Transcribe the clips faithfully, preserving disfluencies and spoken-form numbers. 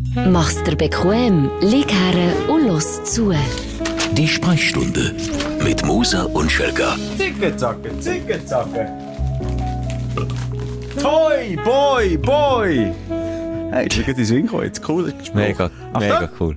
Mach's dir bequem, lieg her und los zu. Die Sprechstunde mit Musa und Schelka. Zicke, zacke, zicke, zacke. Toi, boy, boy. Hey, jetzt geht ins Winko, jetzt cool. Mega, mega cool.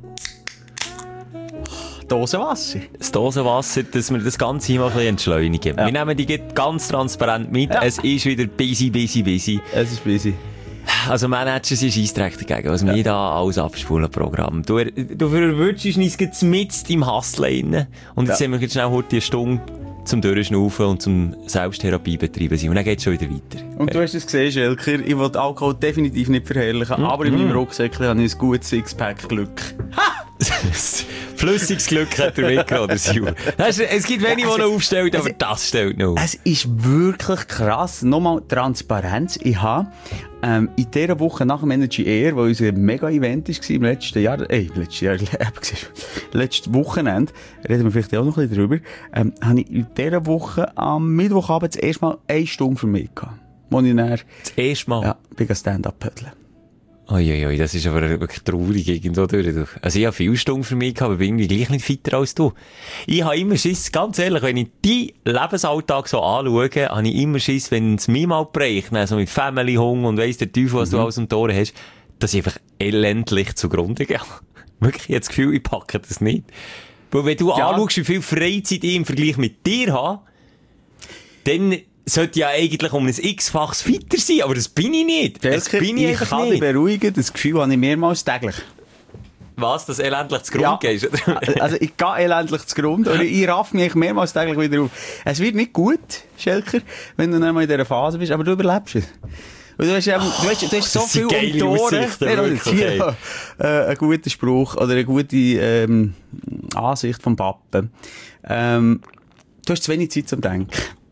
Dosenwasser. Das Dosenwasser, dass wir das Ganze mal ein bisschen entschleunigen. Ja. Wir nehmen die ganz transparent mit. Ja. Es ist wieder busy, busy, busy. Es ist busy. Also Manager sind scheissträchtig dagegen, was ja. wir da alles abspulen Programm. Du, du verwirrst uns jetzt mit im Hustle rein. Und jetzt ja. haben wir schnell heute eine Stunde zum Durchschnaufen und zum Selbsttherapie betreiben sein. Und dann geht es schon wieder weiter. Und ja. du hast es gesehen, Schelker, ich will Alkohol definitiv nicht verherrlichen, hm. aber in meinem Rucksäckchen habe ich ein gutes Sixpack Glück. Ha! Flüssiges Glück hat er mitgenommen, der Sil. Es gibt wenige, die noch aufstellen, aber das stellt noch auf. Es ist wirklich krass. Nochmal Transparenz. Ich habe ähm, in dieser Woche nach dem Energy Air, wo unser Mega-Event war im letzten Jahr, ey, letztes Jahr, letztes Wochenende, reden wir vielleicht auch noch ein bisschen drüber, ähm, habe ich in dieser Woche am Mittwochabend das erste Mal eine Stunde für mich gehabt. Wo ich dann, das erste Mal? Ja, bin Stand-up-Pödeln. Uiuiui, das ist aber wirklich traurig irgendwo durch. Also ich habe viele Stunden für mich gehabt, aber bin irgendwie gleich nicht fitter als du. Ich habe immer Schiss, ganz ehrlich, wenn ich deinen Lebensalltag so anschaue, habe ich immer Schiss, wenn es mir mal bricht, so mit Family, Hunger und weiss der Teufel, was mhm. du alles um die Ohren hast, dass ich einfach elendlich zugrunde gehe. Wirklich, ich habe das Gefühl, ich packe das nicht. Weil wenn du ja. anschaust, wie viel Freizeit ich im Vergleich mit dir habe, dann sollte ja eigentlich um ein x-faches fitter sein, aber das bin ich nicht. Das bin ich, ich kann dich beruhigen, das Gefühl habe ich mehrmals täglich. Was? Dass elendlich zu Grund ja. gehst? Also ich gehe elendlich zu Grund und ich raff mich mehrmals täglich wieder auf. Es wird nicht gut, Schelker, wenn du nicht mal in dieser Phase bist, aber du überlebst es. Und du hast, eben, du hast, du hast so viel um die Ohren. Ja, äh, ein guter Spruch oder eine gute ähm, Ansicht vom Pappen. Ähm, du hast zu wenig Zeit zum Denken.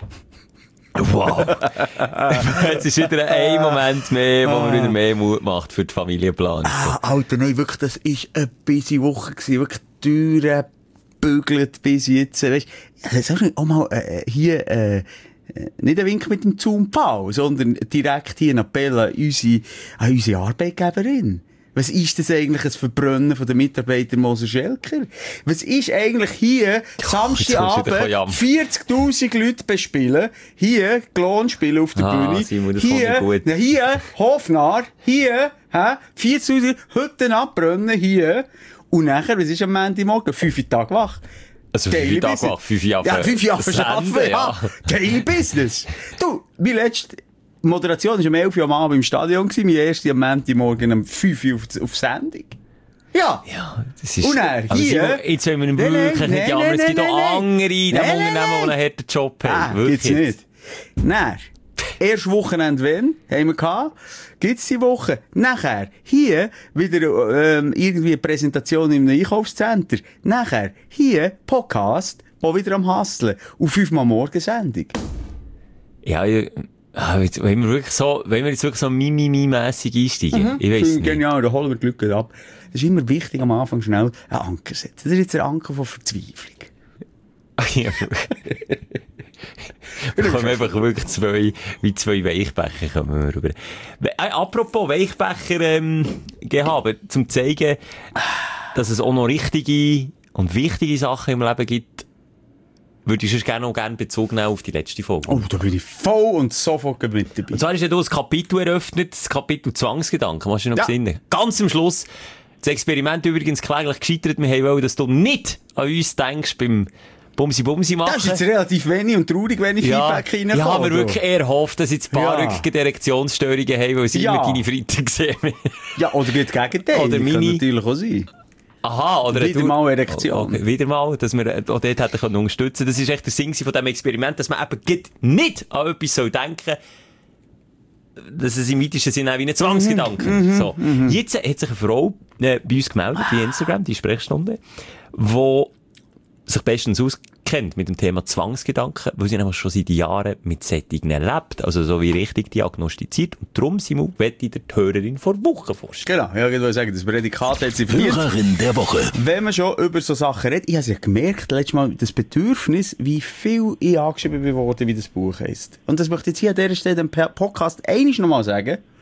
Wow. Jetzt ist wieder ein Moment mehr, wo man wieder mehr Mut macht für die Familienplanung. Ah, Alter, nein, wirklich, das ist eine busy Woche gewesen. Wirklich durchgebügelt bis jetzt. Weißt du, das ist auch mal äh, hier, äh, nicht ein Wink mit dem Zaumpfahl, sondern direkt hier ein Appell an unsere, an unsere Arbeitgeberin. Was ist das eigentlich, ein Verbrennen von den Mitarbeitern Moser Schelker? Was ist eigentlich hier, Samstagabend, vierzigtausend Leute bespielen, hier, Klonspielen auf der ah, Bühne, Simon, das hier, gut. hier, Hofnarr, hier, hä, vierzigtausend Hütten abbrennen, hier, und nachher, was ist am Montagmorgen? Fünf Tage wach. Also fünf Tage wach, fünf Jahre. Ja, fünf Jahre arbeiten, ja. ja. Geil Business. Du, mein letztes, die Moderation war um elf Uhr am Abend im Stadion, mein erster am Montagmorgen um fünf Uhr auf, auf Sendung. Ja. Ja, das ist... Und er, also hier... Jetzt wollen wir ihn wirklich nicht jammern, es gibt auch andere in diesem Unternehmen, die einen harten Job haben. Ah, gibt's nicht. Nein. Erst Wochenende, wenn, haben wir gehabt, gibt's die Woche. Nachher, hier, wieder, ähm, irgendwie eine Präsentation in einem Einkaufscenter. Nachher, hier, Podcast, auch wieder am Hustlen. Und fünfmal Morgensendung. Ja, ja. Ah, jetzt, wenn wir wirklich so, wenn wir jetzt wirklich so mimi-mässig einsteigen, mhm. ich weiss nicht. Genial, da holen wir Glück ab. Es ist immer wichtig, am Anfang schnell einen Anker setzen. Das ist jetzt ein Anker von Verzweiflung. Ja. Wir kommen einfach wirklich zwei, wie zwei Weichbecher kommen wir rüber. Äh, apropos Weichbecher, ähm, gehabt, zum zeigen, dass es auch noch richtige und wichtige Sachen im Leben gibt, würde ich sonst gerne noch gerne Bezug nehmen auf die letzte Folge. Oh, da bin ich voll und sofort mit dabei. Und zwar ist ja da das Kapitel eröffnet, das Kapitel Zwangsgedanken, hast du noch ja. gesehen? Ganz am Schluss, das Experiment übrigens kläglich gescheitert, wir wollen, dass du nicht an uns denkst beim Bumsi Bumsi machen. Das ist jetzt relativ wenig und traurig, wenn ich ja. Feedback reinkomme. Ja, haben wir wirklich eher hofft, dass jetzt ein paar ja. rückige Erektionsstörungen haben, weil sie ja. immer deine Freitag sehen. Ja, oder wie das Gegenteil. Oder meine... Kann natürlich auch sein. Aha, oder... Wieder du... mal Erektion. Okay, wieder mal, dass wir auch dort hätten können unterstützen. Das ist echt der Sinn von diesem Experiment, dass man eben nicht an etwas soll denken, dass es im weitesten Sinne auch wie ein Zwangsgedanke. Mhm, so. mhm. Jetzt hat sich eine Frau äh, bei uns gemeldet, bei Instagram, die Sprechstunde, die sich bestens auskennt mit dem Thema Zwangsgedanken, weil sie nämlich schon seit Jahren mit Sättigen lebt, also so wie richtig diagnostiziert. Und darum, Simon, möchte ich dir die Hörerin vor Wochen vorstellen. Genau, ja, ich wollte sagen, das Prädikat hat sie verliert. Hörerin der Woche. Wenn man schon über so Sachen redet, ich habe ja gemerkt, letztes Mal, das Bedürfnis, wie viel ich angeschrieben worden, wie das Buch heisst. Und das möchte ich jetzt hier an dieser Stelle im Podcast einmal noch mal sagen.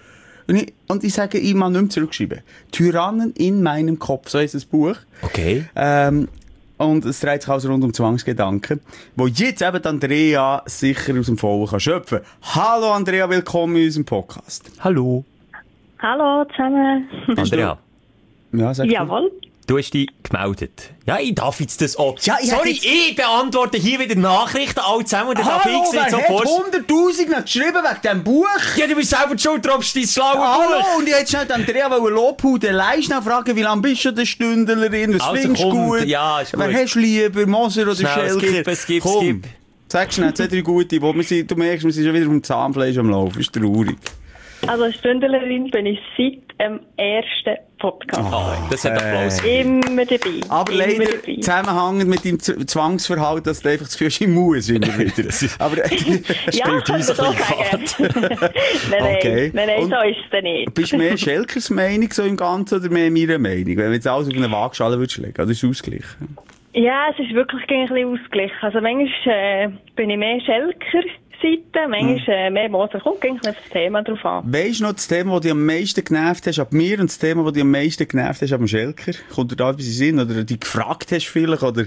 Und ich, und ich sage ihm mal nicht mehr zurückschreiben. Tyrannen in meinem Kopf, so heisst das Buch. Okay. Ähm, und es dreht sich also rund um Zwangsgedanken, wo jetzt eben Andrea sicher aus dem Vollen kann schöpfen. Hallo Andrea, willkommen in unserem Podcast. Hallo. Hallo zusammen. Andrea, Ja, sag Jawohl. du hast dich gemeldet. Ja, ich darf jetzt das auch. Ja, ich Sorry, hätte jetzt- ich beantworte hier wieder Nachrichten alle zusammen. Und dann darf Hallo, ich wer jetzt so hat vor... hunderttausend noch geschrieben wegen diesem Buch? Ja, du bist selber schuld, du droppst dein schlaue Hallo, Buch. und ich hätte schnell die Andrea Lobhude leist schnell fragen, wie lange bist du der Stündlerin? Was Also findest du komm, gut? ja, ist gut. Wer hast du lieber, Moser oder Schnell, Schelker? skip, skip, Komm, skip. sag schnell, zwei, drei gute, wo wir sind, du merkst, wir sind schon wieder vom Zahnfleisch am Laufen, ist traurig. Also Stündlerin bin ich seit dem ersten Podcast. Oh, das hat Applaus. Immer dabei. Aber immer leider dabei. zusammenhängend mit deinem Z- Zwangsverhalten, dass du einfach das Gefühl hast, ich muss immer wieder. Aber, Ja, spielt kann man uns so ein bisschen sagen. nein, nein, Okay. nein, nein, Und- so ist es dann nicht. bist du mehr Schelkers Meinung so im Ganzen oder mehr meiner Meinung? Wenn du jetzt alles auf eine Waagschale würdest legen, oder ist es ausgeglichen? Ja, es ist wirklich ein bisschen ausgeglichen. Also manchmal äh, bin ich mehr Schelker-Seite, manchmal äh, mehr Moser. Kommt ein bisschen auf das Thema drauf an. Weisst du noch das Thema, das dich am meisten genervt hast ab mir und das Thema, das dich am meisten genervt hast ab dem Schelker? Kommt dir da etwas in den Sinn? Oder dich gefragt hast vielleicht? Oder?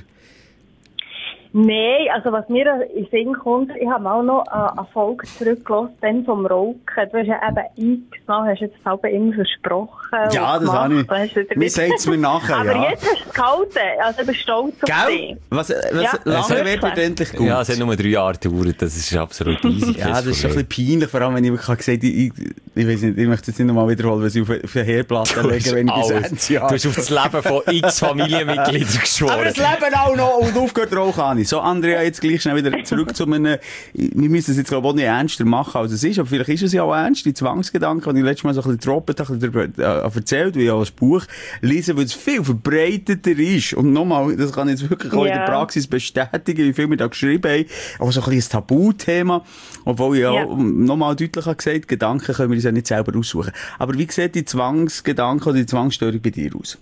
Nein, also was mir in den Sinn kommt, ich habe auch noch eine, eine Folge zurückgelassen, dann vom Rauchen. Du hast ja eben eingenommen, hast jetzt selber immer versprochen. Ja, und das habe ich. gemacht, dann hast du wieder Mir nicht- sagt es mir nachher, Aber ja. jetzt hast du es gehalten, also ich bin stolz auf Gell? dich. Was, was Ja, lange wirklich. wird endlich gut. Ja, es hat nur drei Jahre gedauert, das ist absolut easy. Ja, das ist schon ein bisschen peinlich, vor allem wenn ich wirklich gesagt habe, ich, ich, ich weiß nicht, ich möchte jetzt nicht nochmal wiederholen, was ich auf, auf eine Herdplatte lege, wenn ich bis Alles. Ende Jahr. Du hast auf das Leben von x Familienmitgliedern Aber geschworen. das Leben auch noch und aufgehört rauchen habe ich. So, Andrea, jetzt gleich schnell wieder zurück zu einem, wir müssen es jetzt glaube ich auch nicht ernster machen, als es ist, aber vielleicht ist es ja auch ernst, die Zwangsgedanken, die ich letztes Mal so ein bisschen gedroppt habe, ein bisschen darüber äh, erzählt, wie ich auch das Buch lese, weil es viel verbreiteter ist. Und nochmal, das kann ich jetzt wirklich auch in der Ja. Praxis bestätigen, wie viel wir da geschrieben haben, aber so ein bisschen ein Tabuthema, obwohl ich Ja. auch nochmal deutlich habe gesagt, Gedanken können wir uns ja nicht selber aussuchen. Aber wie sieht die Zwangsgedanken oder die Zwangsstörung bei dir aus?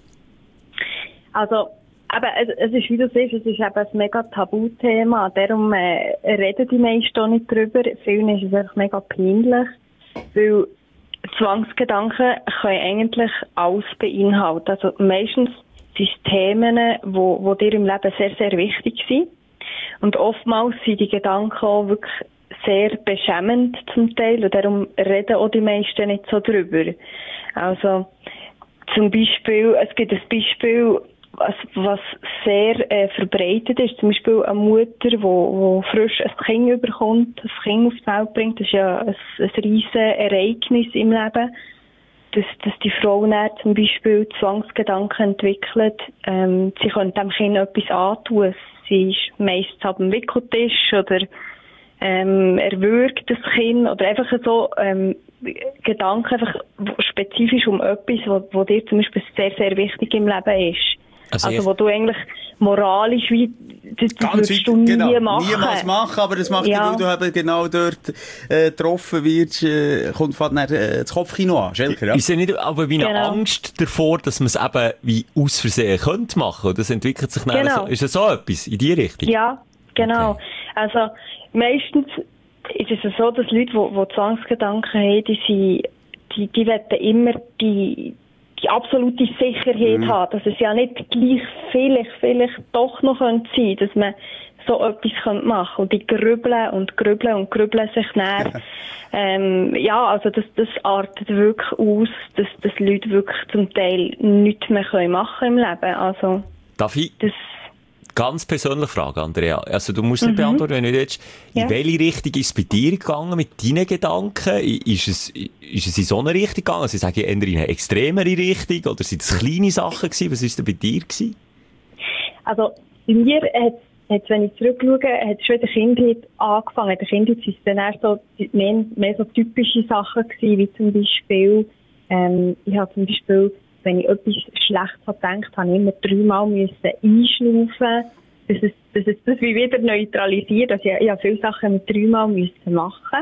Also, eben, es, es ist, wie du siehst, es ist eben ein mega Tabuthema. Darum äh, reden die meisten auch nicht drüber. Vielen ist es einfach mega peinlich. Weil Zwangsgedanken können eigentlich alles beinhalten. Also meistens sind es Themen, wo, wo dir im Leben sehr, sehr wichtig sind. Und oftmals sind die Gedanken auch wirklich sehr beschämend zum Teil. Und darum reden auch die meisten nicht so drüber. Also, zum Beispiel, es gibt ein Beispiel, was, was sehr äh, verbreitet ist, zum Beispiel eine Mutter, die wo, wo frisch ein Kind überkommt, ein Kind auf die Welt bringt, das ist ja ein, ein riesen Ereignis im Leben, dass, dass die Frau dann zum Beispiel Zwangsgedanken entwickelt, ähm, sie könnte dem Kind etwas antun, sie ist meistens ab dem Wickeltisch oder ähm, erwürgt das Kind oder einfach so ähm, Gedanken einfach spezifisch um etwas, wo, wo dir zum Beispiel sehr, sehr wichtig im Leben ist. Also Also, ich- wo du eigentlich moralisch wie, das, das Ganz würdest weit, du nie genau, machen. niemals machen, aber das macht Ja. ja, weil du eben genau dort äh, getroffen wirst, äh, kommt fast dann, äh, das Kopfkino an, Schelker, ja? Ist ja nicht aber wie eine Genau. Angst davor, dass man es eben wie aus Versehen könnte machen? Das entwickelt sich dann Genau. so. Ist das so etwas in die Richtung? Ja, genau. Okay. Also meistens ist es so, dass Leute, die, die Zwangsgedanken haben, die, sind, die, die wollen immer die, die absolute Sicherheit haben, dass es ja nicht gleich vielleicht, vielleicht doch noch sein könnte, dass man so etwas machen könnte. Und die grübeln und grübeln und grübeln sich näher. ähm, ja, also das, das artet wirklich aus, dass, dass Leute wirklich zum Teil nichts mehr können machen im Leben. Also Darf ich das ganz persönlich fragen, Andrea? Also du musst nicht beantworten, wenn du nicht willst. In Ja. welche Richtung ist es bei dir gegangen mit deinen Gedanken? I- Ist es, ist es in so eine Richtung gegangen? Also ich sage eher in eine extremere Richtung? Oder sind es kleine Sachen gewesen? Was war denn bei dir gewesen? Also, bei mir hat, hat wenn ich zurückschaue, hat schon in der Kindheit angefangen. In der Kindheit sind es dann erst so, mehr, mehr so typische Sachen gewesen, wie zum Beispiel, ähm, ich habe zum Beispiel, wenn ich etwas Schlechtes habe gedacht, habe ich immer dreimal müssen einschnaufen, dass es, dass es das wie wieder neutralisiert. Also ich, ich habe viele Sachen mit dreimal müssen machen.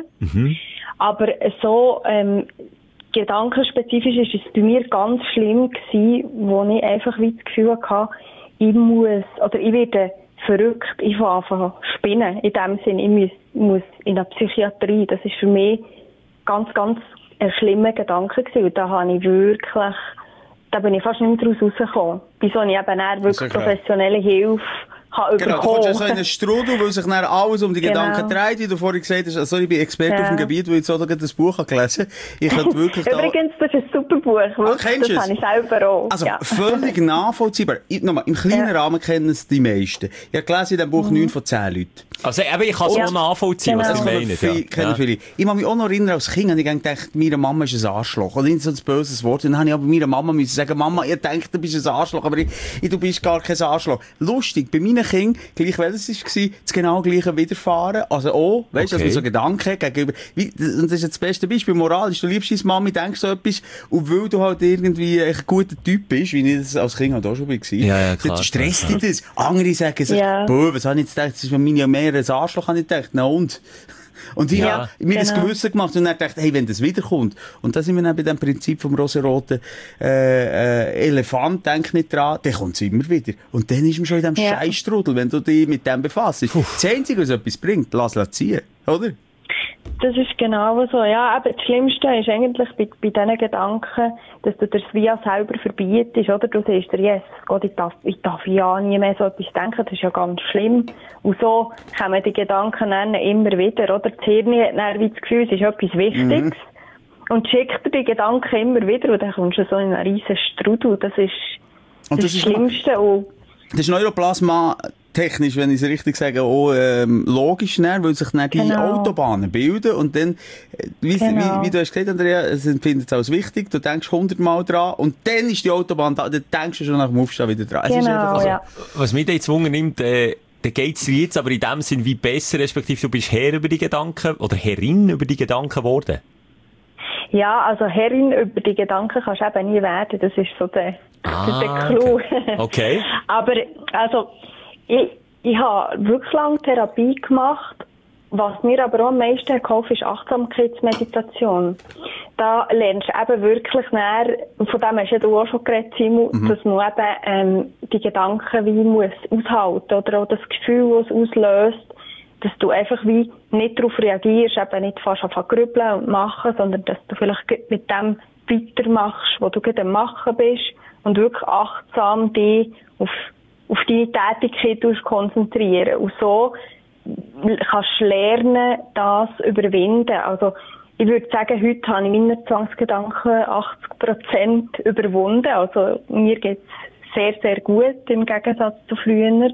Aber so, ähm, gedankenspezifisch ist es bei mir ganz schlimm gewesen, wo ich einfach wie das Gefühl hatte, ich muss, oder ich werde verrückt, ich fange an zu spinnen. In dem Sinne, ich muss, muss in der Psychiatrie. Das ist für mich ganz, ganz ein schlimmer Gedanke gewesen. Und da habe ich wirklich, da bin ich fast nicht mehr daraus rausgekommen. Wieso ich eben dann wirklich professionelle Hilfe habe genau, bekommen. du kommst ja so in einen Strudel, weil sich dann alles um die Genau. Gedanken dreht, wie du vorhin gesagt hast. Also, ich bin Experte Ja. auf dem Gebiet, weil ich jetzt auch gerade das Buch habe gelesen. Ich könnte wirklich da... Übrigens, das ist ein super Buch. Ah, kennst du das es? habe ich selber auch. Also, ja. völlig nachvollziehbar. Ich, nochmal, im kleinen Ja. Rahmen kennen es die meisten. Ich habe gelesen in diesem Buch neun von zehn Leuten. Also eben, ich kann es Ja. auch nachvollziehen, was Genau. Sie Das meinen. viele, Ja. kennen Ja. viele. Ich kann mich auch noch erinnern, als Kind habe ich gedacht, meine Mama ist ein Arschloch. Oder nicht so ein böses Wort. Und dann habe ich aber meiner Mama müssen sagen, Mama, ich denke, du bist ein Arschloch, aber ich, ich, du bist gar kein Arschloch. Lustig, bei meinen Kindern, gleich welches es war, das genau gleiche widerfahren. Also auch, weißt du, Okay. dass man so Gedanken gegenüber, wie, und das ist jetzt das beste Beispiel, moralisch, du liebst deine Mami, denkst so etwas, und weil du halt irgendwie ein guter Typ bist, wie ich das als Kind halt auch schon war, Ja, ja, klar, dann stresst dich das. Andere sagen sich, Ja. boah, was habe ich jetzt gedacht, das ist für meine mehr ein Arschloch, habe ich gedacht, na und? Und ich Ja, habe mir das genau. Gewissen gemacht und dann gedacht, hey, wenn das wiederkommt. Und da sind wir dann bei dem Prinzip vom rosaroten äh, äh, Elefant, denk nicht dran, dann kommt es immer wieder. Und dann ist man schon in diesem Ja. Scheißstrudel, wenn du dich mit dem befasst. Das Einzige, was etwas bringt, lass es ziehen, oder? Das ist genau so. Ja, aber das Schlimmste ist eigentlich bei, bei diesen Gedanken, dass du dir das Via selber verbietest, oder? Du siehst dir, yes, Gott, ich darf, ich darf ja nie mehr so etwas denken, das ist ja ganz schlimm. Und so kommen die Gedanken dann immer wieder, oder? Das Hirn hat dann wie das Gefühl, es ist etwas Wichtiges. Mhm. Und schickt dir die Gedanken immer wieder, und dann kommst du so in einen riesen Strudel. Das ist Und das, das ist Schlimmste. Und Das ist Neuroplasma technisch, wenn ich es richtig sage, auch ähm, logisch, ne? Weil sich dann die Genau. Autobahnen bilden und dann, äh, wie, Genau. wie, wie du hast gesagt, Andrea, es empfindet es als wichtig, du denkst hundertmal dran und dann ist die Autobahn da, dann denkst du schon nach dem Aufstehen wieder dran. Es ist einfach genau, so. ja. Was mich da jetzt Wunder nimmt, äh, dann geht's dir jetzt aber in dem Sinn wie besser, respektive du bist Herr über die Gedanken, oder Herrin über die Gedanken geworden. Ja, also Herrin über die Gedanken kannst du eben nie werden. Das ist so der, Ah, der Clou. Okay. Aber, also, ich, ich habe wirklich lange Therapie gemacht. Was mir aber auch am meisten geholfen ist Achtsamkeitsmeditation. Da lernst du eben wirklich näher, von dem hast ja du auch schon geredet, Simon, Mhm. dass man eben, ähm, die Gedanken wie muss aushalten, oder auch das Gefühl, das es auslöst, dass du einfach wie nicht darauf reagierst, eben nicht fast anfangen zu grübeln und machen, sondern dass du vielleicht gleich mit dem weitermachst, was du gerade am Machen bist und wirklich achtsam dich auf, auf deine Tätigkeit konzentrieren. Und so kannst du lernen, das zu überwinden. Also, ich würde sagen, heute habe ich meine Zwangsgedanken achtzig Prozent überwunden. Also, mir geht's sehr, sehr gut im Gegensatz zu früher.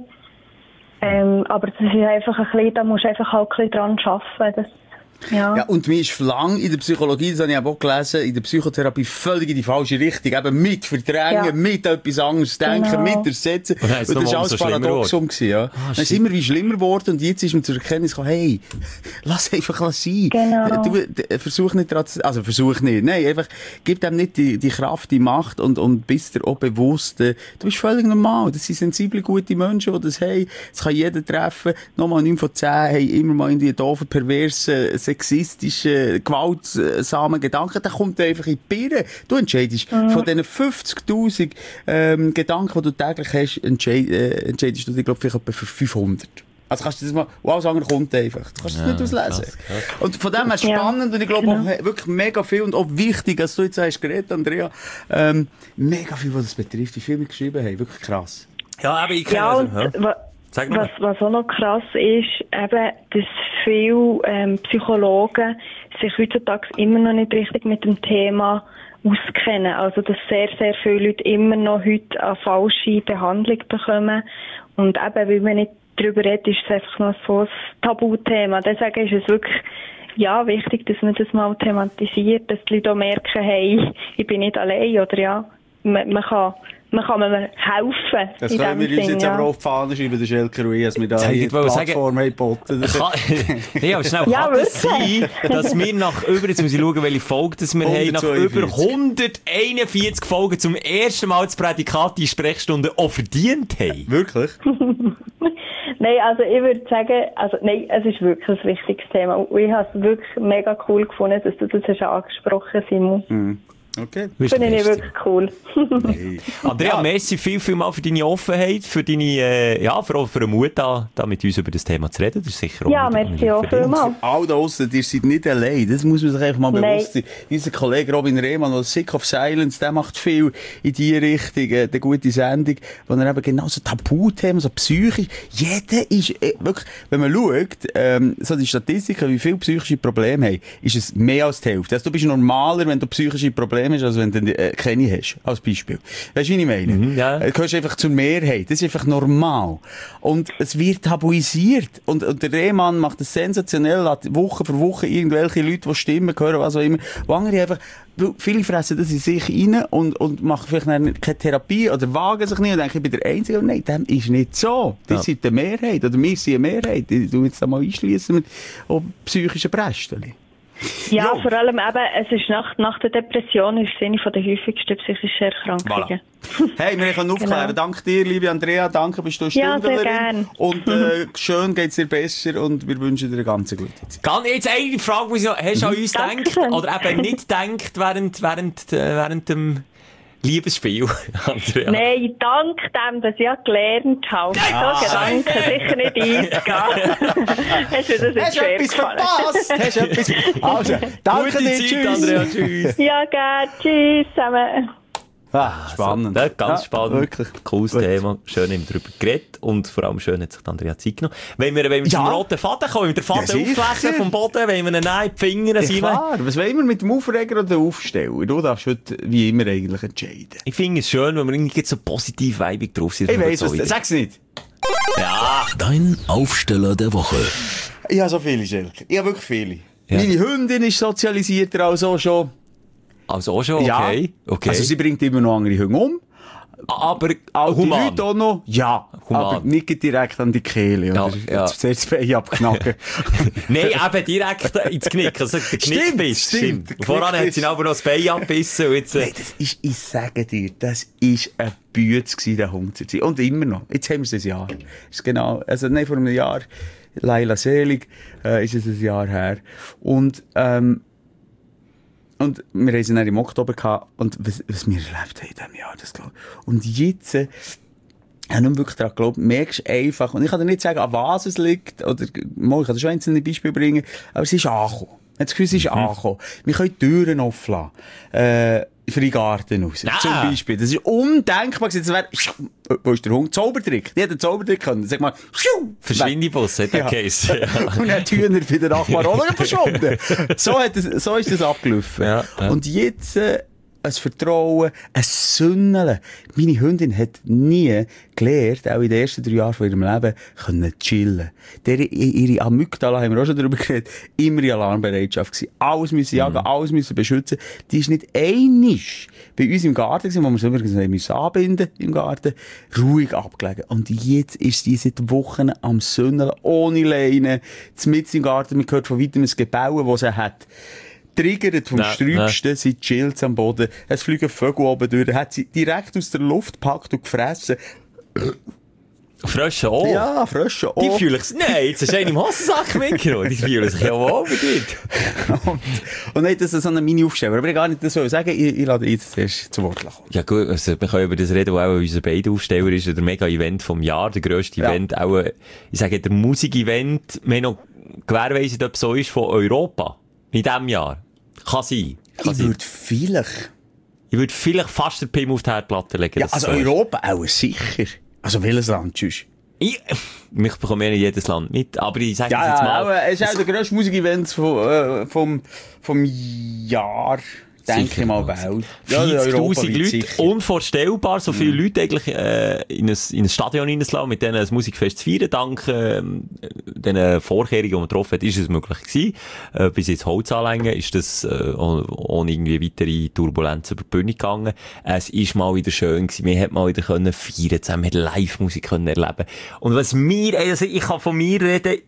Ähm, aber das ist einfach ein bisschen, da musst du einfach halt ein bisschen dran arbeiten. Das, ja. Ja, und mir ist lang in der Psychologie, das habe ich auch gelesen, in der Psychotherapie völlig in die falsche Richtung. Eben mit Verdrängen, Ja. mit etwas anderes denken, Genau. mit ersetzen. Und dann ist es Und das noch ist alles umso schlimmer Paradoxum gewesen, ja. Dann ist es shit. immer wie schlimmer geworden und jetzt ist man zur Erkenntnis gekommen, hey, lass einfach sein. Genau. Du, d- versuch nicht dran zu, also versuch nicht, nein, einfach, gib dem nicht die, die Kraft, die Macht und, und bist dir auch bewusst, äh, du bist völlig normal. Das sind sensible, gute Menschen, die das haben. Das kann jeder treffen. Nochmal neun von zehn haben immer mal in die doofen, perversen, sexistischen, gewaltsamen Gedanken. Da kommt einfach in die Birne. Du entscheidest, von diesen fünfzigtausend ähm, Gedanken, die du täglich hast, entscheid, äh, entscheidest du dich, glaube ich, vielleicht etwa für fünfhundert. Also kannst du das mal, und alles andere kommt einfach. Du kannst das Ja, nicht auslesen. krass, krass. Und von dem her Ja, spannend und ich glaube genau. auch he- wirklich mega viel und auch wichtig, dass du jetzt hast geredet, Andrea, ähm, mega viel, was das betrifft, wie viel wir geschrieben haben. Wirklich krass. Ja, aber ich kenne Ja, also, und ja. wa- Sag mal. was, was auch noch krass ist, eben, dass viele ähm, Psychologen sich heutzutage immer noch nicht richtig mit dem Thema auskennen. Also, dass sehr, sehr viele Leute immer noch heute eine falsche Behandlung bekommen. Und eben, weil man nicht darüber redet, ist es einfach noch so ein Tabuthema. Deswegen ist es wirklich, ja, wichtig, dass man das mal thematisiert, dass die Leute auch merken, hey, ich bin nicht allein, oder ja, man, man kann, man kann mir helfen. Das in können wir dem uns Sinn, jetzt ja. aber auf die Fahne schreiben, der Schelker Rui, dass wir da Jetzt die hätte ich wollen sagen- Plattform haben geboten. Das- Kann, ja, schnell, Ja, kann das sein, wirklich? dass wir nach über, jetzt muss ich schauen, welche Folge das wir haben, nach über hunderteinundvierzig Folgen zum ersten Mal das Prädikat die Sprechstunde auch verdient haben? Wirklich? Nein, also ich würde sagen, also nein, es ist wirklich ein wichtiges Thema. Und ich habe es wirklich mega cool gefunden, dass du das hast angesprochen, Simon. Mhm. Okay. Finde ich wirklich cool. Hey. Andrea, Ja. merci viel, viel mal für deine Offenheit, für deine, äh, ja, für, für den Mut, da, da mit uns über das Thema zu reden. Das ist sicher auch Ja, nicht- merci auch nicht verdient. vielmals. All da draussen, ihr seid nicht allein. Das muss man sich einfach mal Nein. bewusst sein. Unser Kollege Robin Rehmann, der Sick of Silence, der macht viel in die Richtung, äh, eine gute Sendung, wo er eben genau so Tabuthemen, so psychisch, jeder ist, äh, wirklich, wenn man schaut, ähm, so die Statistiken, wie viele psychische Probleme haben, ist es mehr als die Hälfte. Also du bist normaler, wenn du psychische Probleme hast, als wenn du äh, keine hast, als Beispiel. Weißt du, wie ich meine? Mhm, ja. Du gehörst einfach zur Mehrheit. Das ist einfach normal. Und es wird tabuisiert. Und, und der Rehmann macht das sensationell, hat Woche für Woche irgendwelche Leute, die Stimmen hören, was auch immer. Und andere einfach, weil viele fressen das in sich rein und, und machen vielleicht keine Therapie oder wagen sich nicht und denken, ich bin der Einzige. Und nein, dem ist nicht so. Die Ja. sind eine Mehrheit. Oder wir sind eine Mehrheit. Ich tu jetzt da mal einschliessen mit auch psychischen Brästchen. Ja, Jo. vor allem eben, es ist nach, nach der Depression ist es eine von der häufigsten psychischen Erkrankungen. Hey, wir können aufklären. Genau. Danke dir, liebe Andrea. Danke, bist du Ja, sehr Stündlerin. gern. Und äh, schön geht's dir besser und wir wünschen dir eine ganz gute Zeit. Ganz, jetzt eine Frage, muss ich noch, hast du an uns gedacht, Dankeschön. oder eben nicht gedacht während, während, äh, während dem Liebesspiel, Andrea? Nein, dank dem, dass ich ja gelernt habe, so Gedanken sicher nicht einzugehen. Hast du das jetzt schwer gefallen? Hast du etwas Also, danke Gute dir, Zeit, tschüss. Andrea, tschüss. Ja, gerne. Tschüss zusammen. Ah, spannend. Ja, ganz Ja, spannend. Wirklich. Cooles Gut. Thema. Schön haben wir darüber geredet. Und vor allem schön hat sich die Andrea Zeit genommen. Wenn wir, wenn wir Ja. zum roten Faden kommen, mit der Faden Ja, sicher. auflesen vom Boden, wenn wir ihn nehmen, die Finger Ja, rein. klar. Was wollen wir mit dem Aufreger oder Aufsteller? Du darfst heute wie immer eigentlich entscheiden. Ich finde es schön, wenn wir irgendwie so positiv weibig drauf sind. Ich weiss, was, Überzeugung. sag's nicht. Ja. Dein Aufsteller der Woche. Ich habe so viele, Schelke. Ich habe wirklich viele. Ja. Meine Hündin ist sozialisierter als auch schon. Also auch schon, okay. Ja. okay. Also sie bringt immer noch andere Hunde um. aber Alte human. Leute auch noch. Ja. Human. Aber nicht direkt an die Kehle. Ja, Oder? ja. Jetzt zuerst das Bein abknacken. Nein, eben direkt ins Knick. Also der Stimmt, Knickbiss. stimmt, der Voran hat Knickbiss. sie aber noch das Bein abgebissen. Und jetzt, äh, Nein, das ist, ich sage dir, das ist ein Bütz gewesen, der Hund zu sein. Und immer noch. Jetzt haben wir es ein Jahr. Ist genau, also nein, vor einem Jahr, Laila Selig, äh, ist es ein Jahr her. Und, ähm, und wir haben sie dann im Oktober gehabt. Und was, was wir erlebt haben in diesem Jahr, das glaub ich. Und jetzt, äh, ich habe nicht wirklich daran geglaubt, merkst einfach, und ich kann dir nicht sagen, an was es liegt, oder, mal, ich kann dir schon einzelne Beispiele bringen, aber es ist angekommen. Ich habe das Gefühl, es ist angekommen. Wir können die Türen offen lassen, äh, für den Garten raus. Ah. Zum Beispiel. Das ist undenkbar gewesen. Das wäre, wo ist der Hund? Zaubertrick. Die hat einen Zaubertrick können. Sag mal, Verschwindibus hat der Ja. Case. Ja. und dann die Hühner bei der Nachbarn auch noch verschwunden. So, hat das, so ist das abgelaufen. Ja, ja. Und jetzt, äh, ein Vertrauen, ein Sünneln. Meine Hündin hat nie gelernt, auch in den ersten drei Jahren von ihrem Leben, können chillen. Der, ihre Amygdala, haben wir auch schon darüber geredet, immer in Alarmbereitschaft gewesen. Alles müssen jagen, Mhm. alles müssen beschützen. Die ist nicht einig bei uns im Garten gewesen, wo wir sie übrigens müssen anbinden im Garten, ruhig abgelegen. Und jetzt ist sie seit Wochen am Sünneln, ohne Leine, mitten im Garten, man hört von weitem ein Gebaue, das sie hat. Triggert vom Nein, Sträubsten, sie chillt am Boden, es fliegen Vögel oben durch, hat sie direkt aus der Luft gepackt und gefressen. Frösche auch. Ja, Frösche auch. Die fühlen sich, nein, jetzt hast du einen im Hosensack mitgenommen. Die fühlen sich ja wohl mit dir. und, und nicht, dass das so eine Mini-Aufsteller, aber ich gar nicht das so sagen, ich, ich lade jetzt erst zu Wort kommen. Ja gut, also wir können über das reden, wo auch unser beide Aufsteller ist, der Mega-Event vom Jahr, der grösste Ja. Event, auch, äh, ich sage, der Musik-Event, wir haben noch gewährweisend, ob es so ist von Europa, in diesem Jahr. Kann sein. Kann Ich sein. würde vielleicht... Ich würde vielleicht fast den Pim auf die Herdplatte legen. Ja, dass also es so ist. Europa auch sicher. Also welches Land sonst? Ich, mich bekomme ja nicht jedes Land mit, aber ich sage Ja, es jetzt ja, mal. aber es ist auch der grösste Musikevent vom, äh, vom, vom Jahr, denke Sicher ich mal, mal. Welt. Ja, vierzigtausend europaweit Leute, sicher. unvorstellbar, so viele Leute eigentlich äh, in, ein, in ein Stadion hineinzulassen, mit denen ein Musikfest zu feiern. Dank ähm, den Vorkehrungen, die man getroffen hat, ist es möglich gewesen. Äh, bis jetzt Holz anlängen, ist das äh, ohne, ohne irgendwie weitere Turbulenzen über die Bühne gegangen. Es ist mal wieder schön gewesen. Wir hätten mal wieder können feiern zusammen, mit Live-Musik können erleben. Und was mir, also ich kann von mir reden,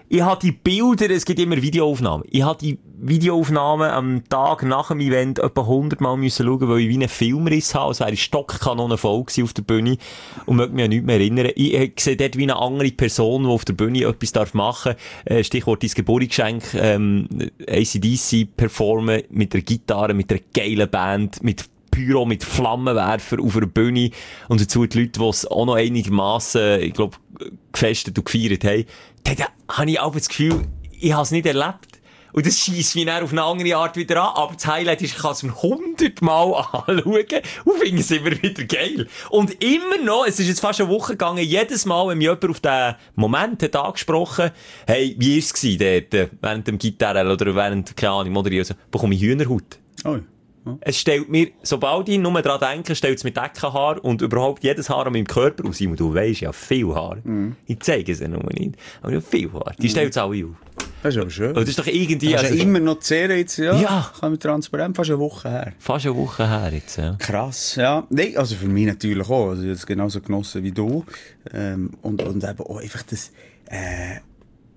ich habe die Bilder, es gibt immer Videoaufnahmen. Ich habe die Videoaufnahmen am Tag nach dem Event etwa hundertmal müssen schauen, weil ich wie einen Filmriss habe. Es wäre Stockkanone voll gewesen auf der Bühne. Und möchte mich an nichts mehr erinnern. Ich, ich sehe dort wie eine andere Person, die auf der Bühne etwas darf machen darf. Äh, Stichwort dein Geburtsgeschenk, ähm, A C D C performen mit der Gitarre, mit einer geilen Band, mit Pyro, mit Flammenwerfer auf einer Bühne. Und dazu die Leute, die es auch noch einigermassen, ich glaube, gefestet und gefeiert haben. Da habe ich auch das Gefühl, ich habe es nicht erlebt. Und das scheisst mich dann auf eine andere Art wieder an. Aber das Highlight ist, ich kann es mir hundertmal anschauen und finde es immer wieder geil. Und immer noch, es ist jetzt fast eine Woche gegangen, jedes Mal, wenn mich jemand auf diesen Moment hat angesprochen, hey, wie war es gewesen dort, während dem Gitarre oder während, keine Ahnung, moderieren, so, bekomme ich Hühnerhaut. Oh. Es stellt mir, sobald ich nur daran denke, stellt es mir Deckenhaar und überhaupt jedes Haar an meinem Körper aus. Und du weisst, ja, viel Haar. Mm. Ich zeige es ja nur nicht. Aber ja, viel Haar. Die mm. stellt es alle auf. Das ist aber schön. Und das ist doch irgendwie... Das ist ja immer noch zehn jetzt, ja. Ja. Kann man transparent, fast eine Woche her. Fast eine Woche her jetzt, ja. Krass, ja. Nein, also für mich natürlich auch. Also ich habe es genauso genossen wie du. Ähm, und, und eben auch einfach das... Äh, äh,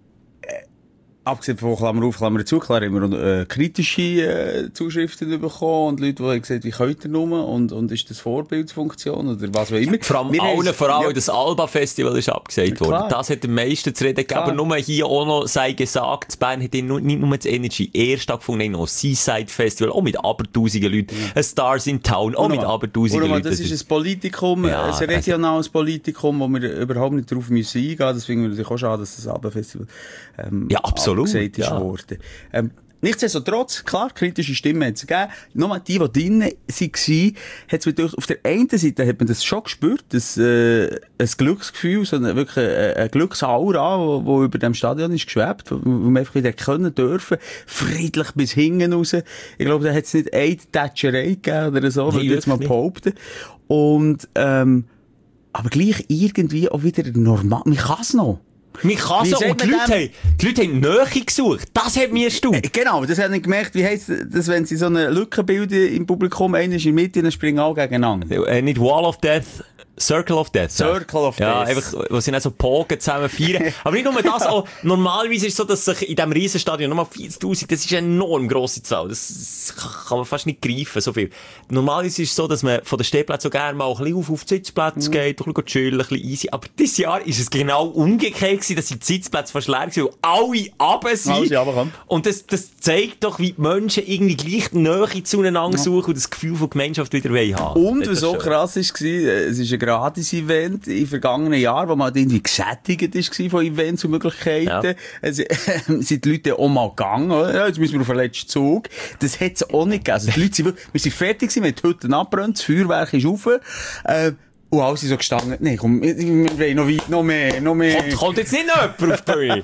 Abgesehen von Klammer auf, Klammer zu, klar haben wir äh, kritische äh, Zuschriften bekommen und Leute, die haben gesagt, wie könnt ihr nur und, und ist das Vorbildsfunktion oder was auch immer. Vor allem wir allen, vor allem ja. Das Alba-Festival ist abgesagt ja, worden. Das hat am meisten zu reden gegeben. Aber nur hier auch noch sei gesagt, Bern hat nicht nur das Energy eher stattgefunden, auch das Seaside Festival, auch mit abertausigen Leuten, ja. Stars in Town, auch mit abertausigen Leuten. Das ist ein Politikum, ja, ein regionales Politikum, wo wir überhaupt nicht drauf müssen eingehen. Deswegen würde ich auch schade, dass das Alba-Festival ähm, ja, absolut. gesagt ist ja. worden. Ähm, nichtsdestotrotz, klar, kritische Stimmen hat es gegeben. Nur die, die drinnen waren, hat es auf der einen Seite hat man das schon gespürt, das, äh, ein Glücksgefühl, so eine, wirklich eine, eine Glücksaura, wo, wo über dem Stadion ist geschwebt, wo, wo wir einfach wieder können dürfen, friedlich bis hinten raus. Ich glaube, da hat es nicht eine Tätscherei gegeben oder so, würde ich jetzt mal behaupten. Und, ähm, aber gleich irgendwie auch wieder normal. Man kann es noch. Mich kann so, und die Leute, haben, die Leute haben Nähe gesucht. Das hat mir erstaunt. Äh, genau, das habe ich gemerkt. Wie heisst das, wenn sie so eine Lücke bilden im Publikum, einer ist in der Mitte, dann springen alle gegeneinander. Äh, nicht Wall of Death, Circle of Death. Circle of ja, Death. Ja, einfach, wo sie dann so Pogen zusammen feiern. Aber nicht nur das, auch, normalerweise ist es so, dass sich in diesem Riesenstadion nochmal vierzigtausend, das ist eine enorm grosse Zahl. Das kann man fast nicht greifen, so viel. Normalerweise ist es so, dass man von den Stehplätzen so gerne mal ein bisschen auf, auf die Sitzplätze mhm. geht, ein bisschen chillen, ein bisschen easy. Aber dieses Jahr ist es genau umgekehrt gewesen, dass die Sitzplätze fast leer waren, weil alle runter sind. Alle und das, das zeigt doch, wie die Menschen irgendwie gleich die Nähe zueinander ja. suchen und das Gefühl von Gemeinschaft wieder haben. Und was so krass war, es ist ein Gratis-Event im vergangenen Jahr, wo man irgendwie gesättigt war von Events und Möglichkeiten. Ja. Also, äh, sind die Leute auch mal gegangen, oder? Ja, jetzt müssen wir auf den letzten Zug. Das hat es auch nicht gegeben. Also, die Leute sind wirklich, wir sind fertig gewesen, wir haben die Hütten abbrennt, das Feuerwerk ist rauf. Äh, Und alle sind so gestanden, nee, komm, wir wollen noch weit, noch mehr, noch mehr. Kommt, kommt jetzt nicht noch jemand auf die Bühne?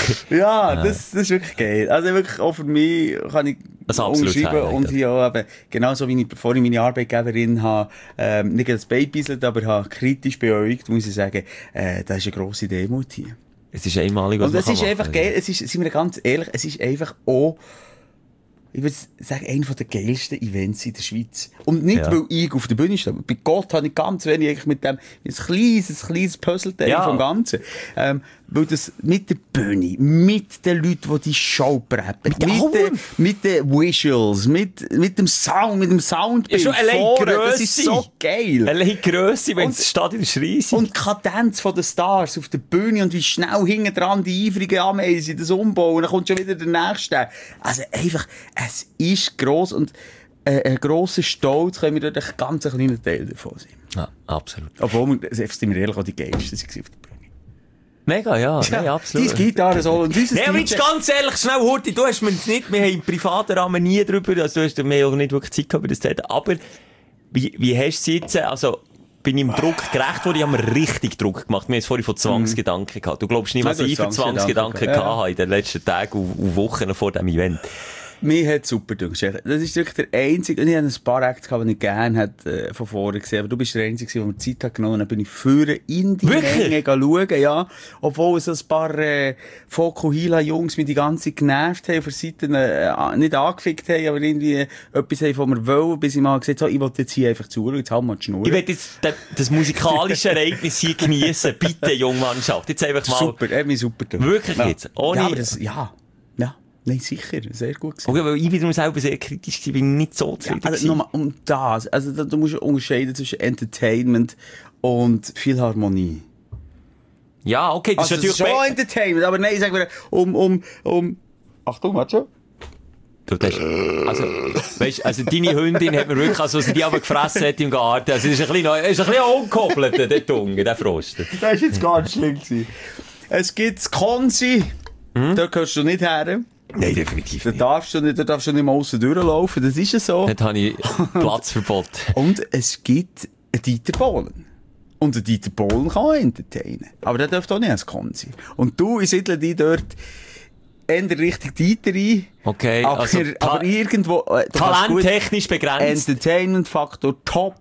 Ja, das, das ist wirklich geil. Also wirklich, auch für mich kann ich unterschreiben. Und hier auch eben, genauso wie ich vorhin meine Arbeitgeberin habe, ähm, nicht das Babyslet, aber habe kritisch beäugt, muss ich sagen, äh, das ist eine grosse Demut hier. Es ist einmalig, was und es ist einfach machen, geil, es ist, sind wir ganz ehrlich, es ist einfach auch, ich würde sagen, einer der geilsten Events in der Schweiz. Und nicht, ja. weil ich auf der Bühne stehe. Bei Gott habe ich ganz wenig eigentlich mit dem, ein kleines, ein kleines Puzzleteil ja. vom Ganzen. Ähm, weil das mit der Bühne, mit den Leuten, die die Show preppen, mit, mit, den, mit den Visuals, mit, mit dem Sound, mit dem Soundbild. Ja, schon allein Grösse. Das ist so geil. Allein Grösse, wenn das Stadion schreist. Und die Kadenz von den Stars auf der Bühne und wie schnell hinten dran die eifrigen Ameisen das umbauen. Dann kommt schon wieder der Nächste. Also einfach, es ist gross und äh, ein grosser Stolz können wir dort ein ganz kleiner Teil davon sein. Ja, absolut. Obwohl wir, selbst sind wir ehrlich, auch die geilsten waren auf der Bühne. Mega, ja, ja nee, absolut. Dein Gitarre soll und dieses nee, aber jetzt ganz ehrlich, schnell, Horti, du hast mir jetzt nicht, wir haben im privaten Rahmen nie drüber, also du hast mir auch nicht wirklich Zeit gehabt, über das zu reden, aber wie, wie hast du jetzt, also, bin ich im Druck gerecht worden, ich habe mir richtig Druck gemacht. Wir haben es vorhin von Zwangsgedanken mhm. gehabt. Du glaubst nicht, was ich für Zwangsgedanken ja, gehabt habe in den letzten Tagen und Wochen vor diesem Event. Mir hat es super gedacht. Das ist wirklich der einzige, ich hatte ein paar Acts, die ich gerne hätte, äh, von vorne gesehen, aber du bist der Einzige, der mir Zeit hat genommen, dann bin ich vorne in die Wirklich? Menge schauen, ja. Obwohl so ein paar, äh, Fokuhila-Jungs mich die ganze Zeit genervt haben, auf der Seite, äh, nicht angefickt haben, aber irgendwie etwas haben von mir wollen, bis ich mal gesagt habe, ich wollte jetzt hier einfach zuschauen, jetzt haben wir die Schnur. Ich will jetzt das, das musikalische Ereignis hier geniessen. Bitte, Jungmannschaft. Jetzt einfach mal. Super, er hat mich super gedacht. Wirklich ja. jetzt? Ohne... Ja, aber das, ja. Ja. Nein, sicher. Sehr gut gewesen. Okay, weil ich wiederum selber sehr kritisch war, bin ich nicht so zufrieden. Ja, also nochmal um das. Also, da, du musst unterscheiden zwischen Entertainment und Philharmonie. Ja, okay, das Also, ist natürlich... schon Entertainment, aber nein, sag mal, um, um, um, Achtung, warte schon. Du, das ist, also, weißt, also, deine Hündin hat mir wirklich, also, sie die aber gefressen hat im Garten, also, es ist ein bisschen, neu- es ist ein bisschen ungekoppelt, der Tunge, der Frost. Das war jetzt ganz schlimm gewesen. Es gibt das Konzi. Mhm. Da gehörst du nicht her. Nein, definitiv Da nicht. darfst du nicht, da darfst du nicht mal aussen durchlaufen. Das ist ja so. Dort habe ich Platzverbot. Und es gibt einen Dieter Bohlen. Und der Dieter Bohlen kann auch entertainen. Aber der darf auch nicht als Konzi. Und du, ich siedle dich dort eher Richtung Dieter ein. Okay, aber, also, ta- aber irgendwo... Äh, du kannst gut- Talenttechnisch begrenzt. Entertainment-Faktor top.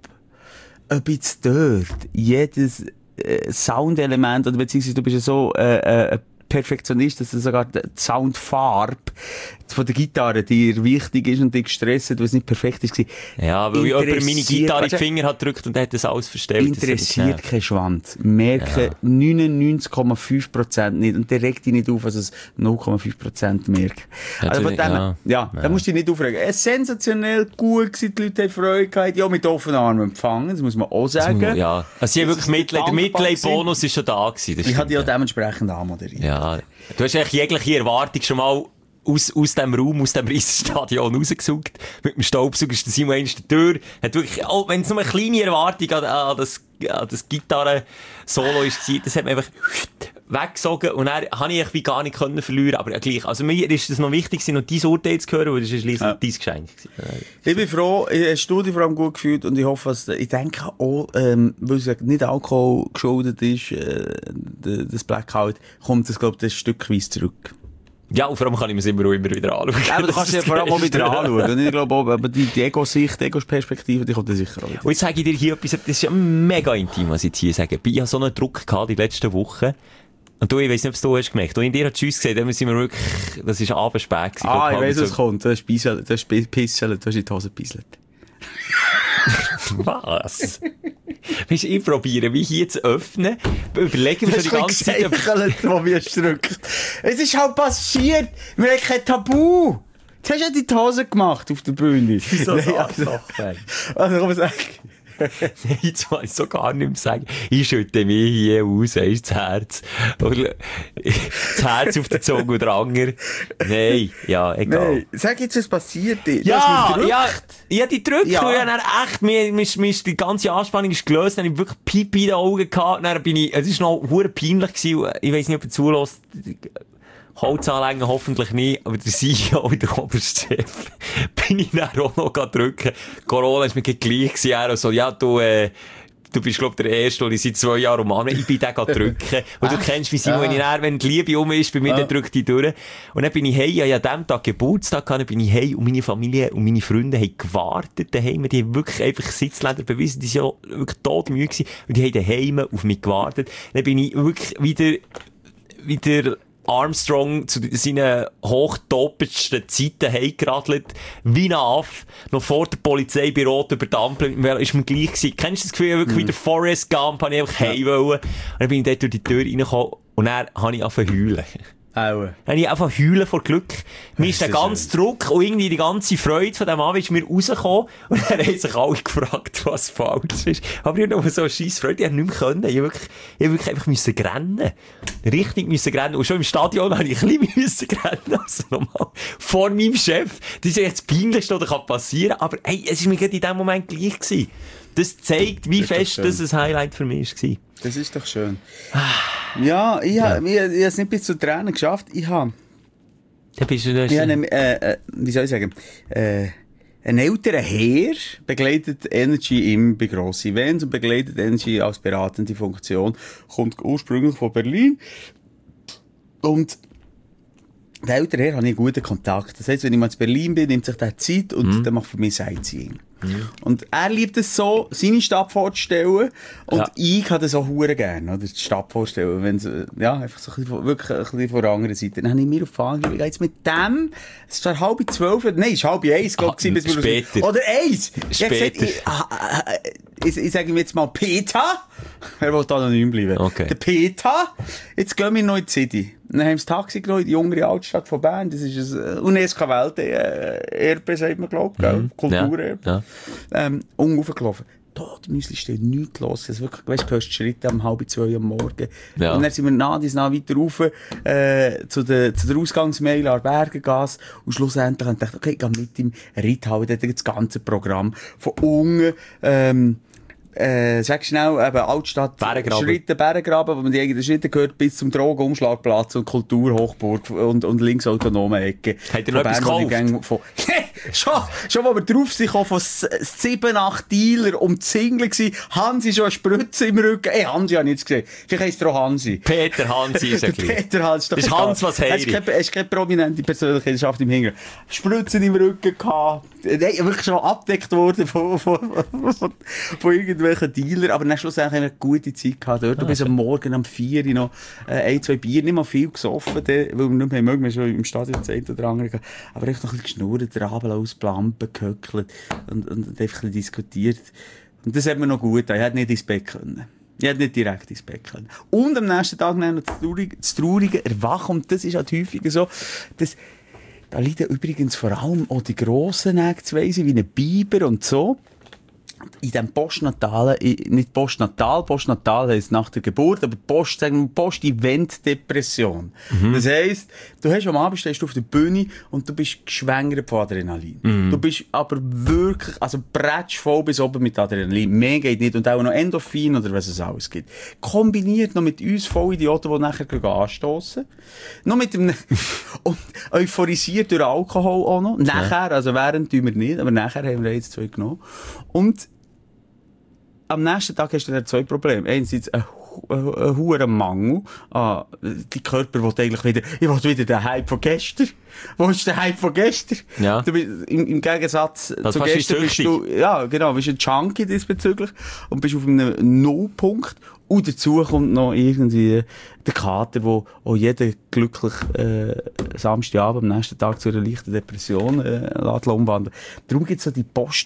Ob jetzt dort jedes äh, Soundelement, oder beziehungsweise du bist ja so äh, äh, Perfektionist, dass du sogar die Soundfarbe von der Gitarre dir wichtig ist und dich gestresst, weil es nicht perfekt ist. Ja, weil jemand meine Interessiert- Gitarre in die weißt du, Finger hat gedrückt und hat das alles verstellt. interessiert kein Schwanz. Merken Ja. neunundneunzig Komma fünf Prozent nicht. Und der regt dich nicht auf, also es null Komma fünf Prozent merken. Also von Natürlich, dem, ja. ja, Ja. da musst du dich nicht aufregen. Es ist sensationell gut gewesen, die Leute haben Freude gehabt, ja, mit offenen Armen empfangen, das muss man auch sagen. Ja, also sie haben Das wirklich ist Mitleid, der dankbar Mitleid-Bonus ist schon da gewesen. das Ich habe stimmt, die auch ja. dementsprechend anmoderiert. Ja, du hast eigentlich jegliche Erwartung schon mal aus, aus dem Raum, aus dem Riesenstadion rausgesaugt. Mit dem Staubsauger ist der Simon eins der Tür. Hat wirklich, oh, wenn es nur eine kleine Erwartung an, an das, an das Gitarren-Solo ist, das hat man einfach weggesogen und dann habe ich wie gar nicht können verlieren, aber ja, gleich. Also mir ist es noch wichtig, noch dein Urteil zu hören, weil das ist schliesslich Ja. dein Geschenk gewesen. Ich bin froh, ich habe die Studie vor allem gut gefühlt und ich hoffe, dass, ich denke auch, ähm, weil es nicht Alkohol geschuldet ist, äh, das Blackout, kommt das, glaube ich, das stückweise zurück. Ja, und vor allem kann ich mir es immer auch immer wieder anschauen. Aber du kannst es ja vor allem auch wieder anschauen. Und ich glaube auch, aber die, die Ego-Sicht, die Ego-Perspektive, die kommt dann sicher auch wieder. Und jetzt sage ich dir hier etwas, das ist ja mega intim, was ich jetzt hier sage. Ich habe so einen Druck gehabt die letzten Wochen. Und du, ich weiss nicht, ob du es gemerkt hast. Und in dir hat Tschüss gesagt, dann sind wir wirklich, das war abends spät gewesen. Ah, ich glaub, weiss, halb was kommt. Du hast pisselt, du hast pisselt, du hast in die Hose pisselt. Was? Weißt du, ich probiere, wie hier zu öffnen. Überlegen wir schon die ganze Zeit, ob- wo wir drückt. Es ist halt passiert. Wir haben kein Tabu. Jetzt hast du ja die Hose gemacht auf der Bühne. so Nein, Sachen. also, also komm, sag. Nein, jetzt will ich so gar nicht mehr sagen. Ich schütte mich hier aus, weisst, das Herz. Und das Herz auf der Zunge und der Anger. Nein, ja, egal. Nein, sag jetzt, was passiert ist. Ja, ja, ja, die drückt. Ja. Ja. Und dann echt, mir, mir, mir ist die ganze Anspannung ist gelöst. Dann habe ich wirklich Pipi in den Augen gehabt. Dann bin ich, es war noch hure peinlich gewesen. Ich weiss nicht, ob er zulässt. Holzanlängen hoffentlich nicht, aber der C E O, der oberste Chef, bin ich dann auch noch drücken. Corona ist mir gleich gewesen. Er so, ja, du, äh, du bist, glaub, der Erste, den ich seit zwei Jahren umarme. Ich bin den drücken. Und du kennst mich, Simon, wenn ich dann, wenn die Liebe um ist, bei mir, dann drückt die durch. Und dann bin ich heim, ich habe ja an dem Tag Geburtstag gehabt, dann bin ich heim und meine Familie und meine Freunde haben gewartet daheim. Die haben wirklich einfach Sitzländer bewiesen, die sind ja wirklich todmüde gewesen. Und die haben daheim auf mich gewartet. Dann bin ich wirklich wieder, wieder, Armstrong zu seinen hochtopendsten Zeiten heimgeradelt, wie ein Aff, noch vor der Polizei bei Rot über die Ampel, ist mir gleich gewesen. Kennst du das Gefühl, wirklich mm. wie der Forrest Gump, habe ich einfach heim wollen. Und dann bin ich dort durch die Tür reingekommen und dann habe ich angefangen zu heulen. Aue. Dann habe ich einfach heulen vor Glück. Mir ist der ist ganze Druck und irgendwie die ganze Freude von dem Abend ist mir rausgekommen. Und dann haben sich alle gefragt, was falsch ist. Aber ich habe noch so eine scheisse Freude, ich habe nicht mehr können. Ich habe wirklich, ich habe wirklich einfach müssen rennen. Richtig müssen rennen. Und schon im Stadion habe ich ein bisschen müssen rennen. Also nochmal vor meinem Chef. Das ist ja jetzt das Peinlichste, was passieren kann. Aber hey, es war mir gerade in dem Moment gleich gewesen. Das zeigt, wie Das ist fest doch das ein Highlight für mich war. Das ist doch schön. Ja, ich habe ja. ich, ich es nicht bis zu Tränen geschafft. Ich habe, Da bist du ich habe einen, äh, äh, wie soll ich sagen, äh, ein älterer Herr begleitet Energy im bei grossen Events und begleitet Energy als beratende Funktion. Kommt ursprünglich von Berlin. Und der ältere Herr habe ich einen guten Kontakt. Das heisst, wenn ich mal in Berlin bin, nimmt sich der Zeit und Mhm. dann macht für mich Sightseeing. Mhm. Und er liebt es so, seine Stadt vorzustellen. Und Ja. ich habe das auch hure gerne, oder? Die Stadt vorstellen. Wenn sie, ja, einfach so ein bisschen, von- wirklich ein bisschen von der anderen Seite. Dann habe ich mir auf die Fahne geschrieben, jetzt mit dem, es war halb zwölf, nein, es war halb eins, glaube ich, Ah, bis wir später. Oder eins! Ich habe Später. gesagt, ich, ah, ah, ah, ich, ich sage ihm jetzt mal Peter. Er will anonym bleiben. Okay. Der Peter. Jetzt gehen wir noch in die City. Dann haben wir das Taxi genommen in die jüngere Altstadt von Bern. Das ist ein äh, UNESCO-Welterbe, sagt man, glaube ich, gell? Kulturerbe. Ja. Ähm, und raufgelaufen. Da, die Müsli steht nichts los. Also wirklich, weißt, du hörst die Schritte um halb zwei am Morgen. Ja. Und dann sind wir nah, dies nah weiter rauf, äh, zu der, zu der Ausgangsmeile an der Bergengasse. Und schlussendlich haben wir gedacht, okay, ich gehe mit ihm Reithau, dort das ganze Programm von unten, ähm, äh, sag schnell, eben Altstadt, Bärengraben. Schritte, Bärengraben, wo man die eigenen Schritte gehört, bis zum Drogenumschlagplatz und Kulturhochburg und, und links autonome Ecke. Habt ihr noch etwas gekauft? Von, schon, schon, wo wir drauf sind, von s- sieben, acht Dealer umzingelt gsi. Hansi schon eine Spritze im Rücken. Ey, Hansi habe ich jetzt gesehen. Vielleicht heisst er auch Hansi. Peter Hansi ist ein Der bisschen. Peter Hans, Das ist Hans, was Er Heiri. ist keine, er ist keine prominente Persönlichkeit im Hintergrund. Spritzen im Rücken gehabt. Nein, wirklich schon abgedeckt worden von, von, von, von irgendwelchen Dealern. Aber dann schlussendlich haben wir eine gute Zeit gehabt dort. Du bist am Morgen um vier Uhr noch äh, ein, zwei Bier, nicht mal viel gesoffen, dann, weil wir nicht mehr mögen, wir schon im Stadion das eine oder andere gehabt. Aber echt noch ein bisschen geschnurrt, den Abend aus Plampen gehöckelt und, und, und einfach ein bisschen diskutiert. Und das hat mir noch gut getan. Ich hätte nicht ins Bett können. Ich hätte nicht direkt ins Bett können. Und am nächsten Tag noch das traurige, das traurige Erwachen. Und das ist halt häufiger so, dass, da leiden übrigens vor allem auch die grossen Nägtsweise, wie ein Biber und so. In dem Postnatalen, nicht Postnatal, Postnatal heisst nach der Geburt, aber Post, sagen wir Post-Event-Depression. Mhm. Das heisst, du hast am Abend stehst du auf der Bühne und du bist geschwängert von Adrenalin. Mhm. Du bist aber wirklich, also bretschvoll bis oben mit Adrenalin. Mehr geht nicht. Und auch noch Endorphin oder was es alles gibt. Kombiniert noch mit uns Vollidioten, die nachher gehen anstossen. Noch mit dem, und euphorisiert durch Alkohol auch noch. Nachher, also während tun wir nicht, aber nachher haben wir jetzt zwei genommen. Und am nächsten Tag hast du dann zwei Probleme. Einerseits ein, ein, ein hoher Mangel an die Körper, will eigentlich wieder, ich will wieder den Hype von gestern. Wo ist der Hype von gestern? Ja. Du bist, im, im Gegensatz Das zu fast wie gestern bist süchtig. du, ja, genau, bist ein Junkie diesbezüglich und bist auf einem Nullpunkt. Und dazu kommt noch irgendwie der Kater, wo auch jeder glücklich äh, Samstagabend am nächsten Tag zu einer leichten Depression äh, lässt umwandeln. Darum gibt es so die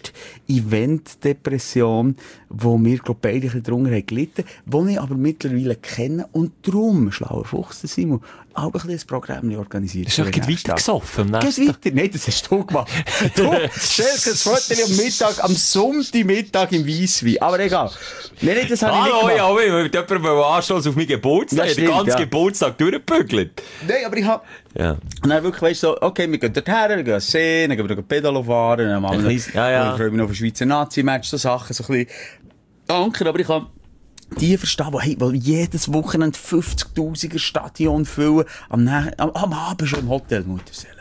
Post-Event-Depression, wo wir, glaube ich, beide ein bisschen drunter haben gelitten, die ich aber mittlerweile kenne. Und darum, schlauer Fuchs, der Simon, auch ein bisschen ein Programm organisiert. Ist doch für den weiter nächsten Tag. gesoffen am Geht nächsten Tag. weiter? Nein, das hast du gemacht. Du stellst ein Foto am Mittag, am Sonntagmittag im Weisswein. Aber egal. Nein, nein, das habe ich Hallo, nicht ja, gemacht. ich will jemanden anstoßen auf meinen Geburtstag. Ja, Ich habe den stimmt, ganzen ja. Geburtstag durchgebügelt. Nein, aber ich hab... Ja. Und dann wirklich, weißt du, so, okay, wir gehen dorthin, wir gehen sehen, dann gehen wir Pedalo fahren, dann machen wir Ein kleines- ja, ja. dann freuen wir noch auf ein Schweizer Nazi-Match, so Sachen, so ein bisschen Anker, aber ich kann die verstehen, die, hey, die jedes Wochenende fünfzigtausiger Stadion füllen, am, Nä- am, am Abend schon im Hotel Mutterseele.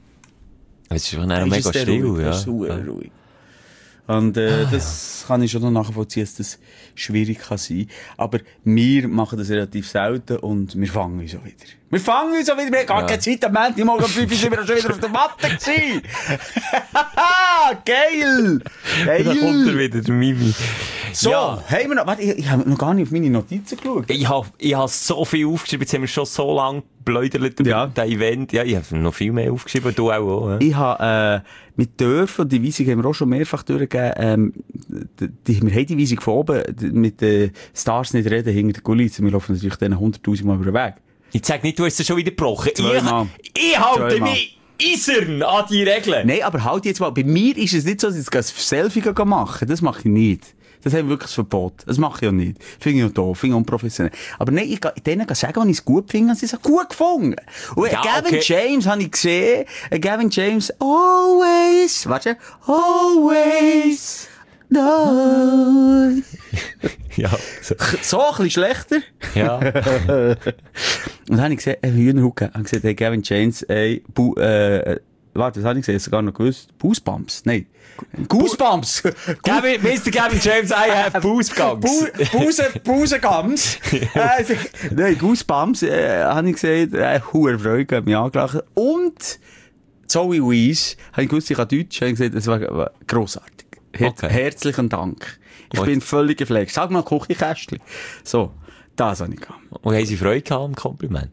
Es ist schon Da mega ist es dann still, ruhig, ja. das ist super Ja. ruhig. Und äh, das kann ich schon noch nachvollziehen, dass das schwierig kann sein. Aber wir machen das relativ selten und wir fangen uns auch wieder. Wir fangen uns auch wieder, wir haben gar Ja. keine Zeit am Montag, morgen um fünf Uhr sind wir schon wieder auf der Matte gewesen. Geil! Da kommt er Geil! wieder, der Mimi. So, Ja. haben wir noch, warte, ich, ich habe noch gar nicht auf meine Notizen geschaut. Ich habe ich hab so viel aufgeschrieben, jetzt haben wir schon so lange gebläudert über Ja. das Event. Ja, ich habe noch viel mehr aufgeschrieben, du auch. auch ja. Ich habe, äh, mit dürfen, und die Weisung haben wir auch schon mehrfach durchgegeben, ähm, die, die, wir haben die Weisung von oben, die, mit den Stars nicht reden, hinter den Kulissen. Wir laufen natürlich denen hunderttausend Mal über den Weg. Ich sag nicht, du hast es schon wieder gebrochen. Zweimal. Ich, ich halte Zweimal. mich eisern an die Regeln. Nein, aber halt jetzt mal, bei mir ist es nicht so, dass ich das Selfie machen kann. Das mache ich nicht. Das haben wir wirklich das Verbot. Das mache ich auch nicht. Finde ich auch doof, finde ich unprofessionell. Aber nein, ich kann denen sagen, wenn ich es gut finde, sie es auch gut gefunden. Und Ja, Gavin okay. James habe ich gesehen. Gavin James, always, warte, always, no. Ja, so. So ein bisschen schlechter. ja. Und dann habe ich gesehen, ein Hühnerhut gegeben. Ich habe gesagt, hey, Gavin James, ey, bu, äh, warte, das habe ich gesehen, sogar noch gewusst. Goosebumps? Nein. Goosebumps! Gavin, Mister Gavin James, I have Goosebumps. Busengums! äh, Nein, Goosebumps, äh, habe ich gesehen, äh, hohe Freude, hat mich angelacht. Und Zoe Wees, habe ich gewusst, ich kann Deutsch, habe ich gesagt, das war grossartig. Her Okay. Herzlichen Dank. Ich Und? bin völlig geflasht. Sag mal, Küchenkästchen. So, das habe ich gehabt. Und haben Sie Freude gehabt am Kompliment?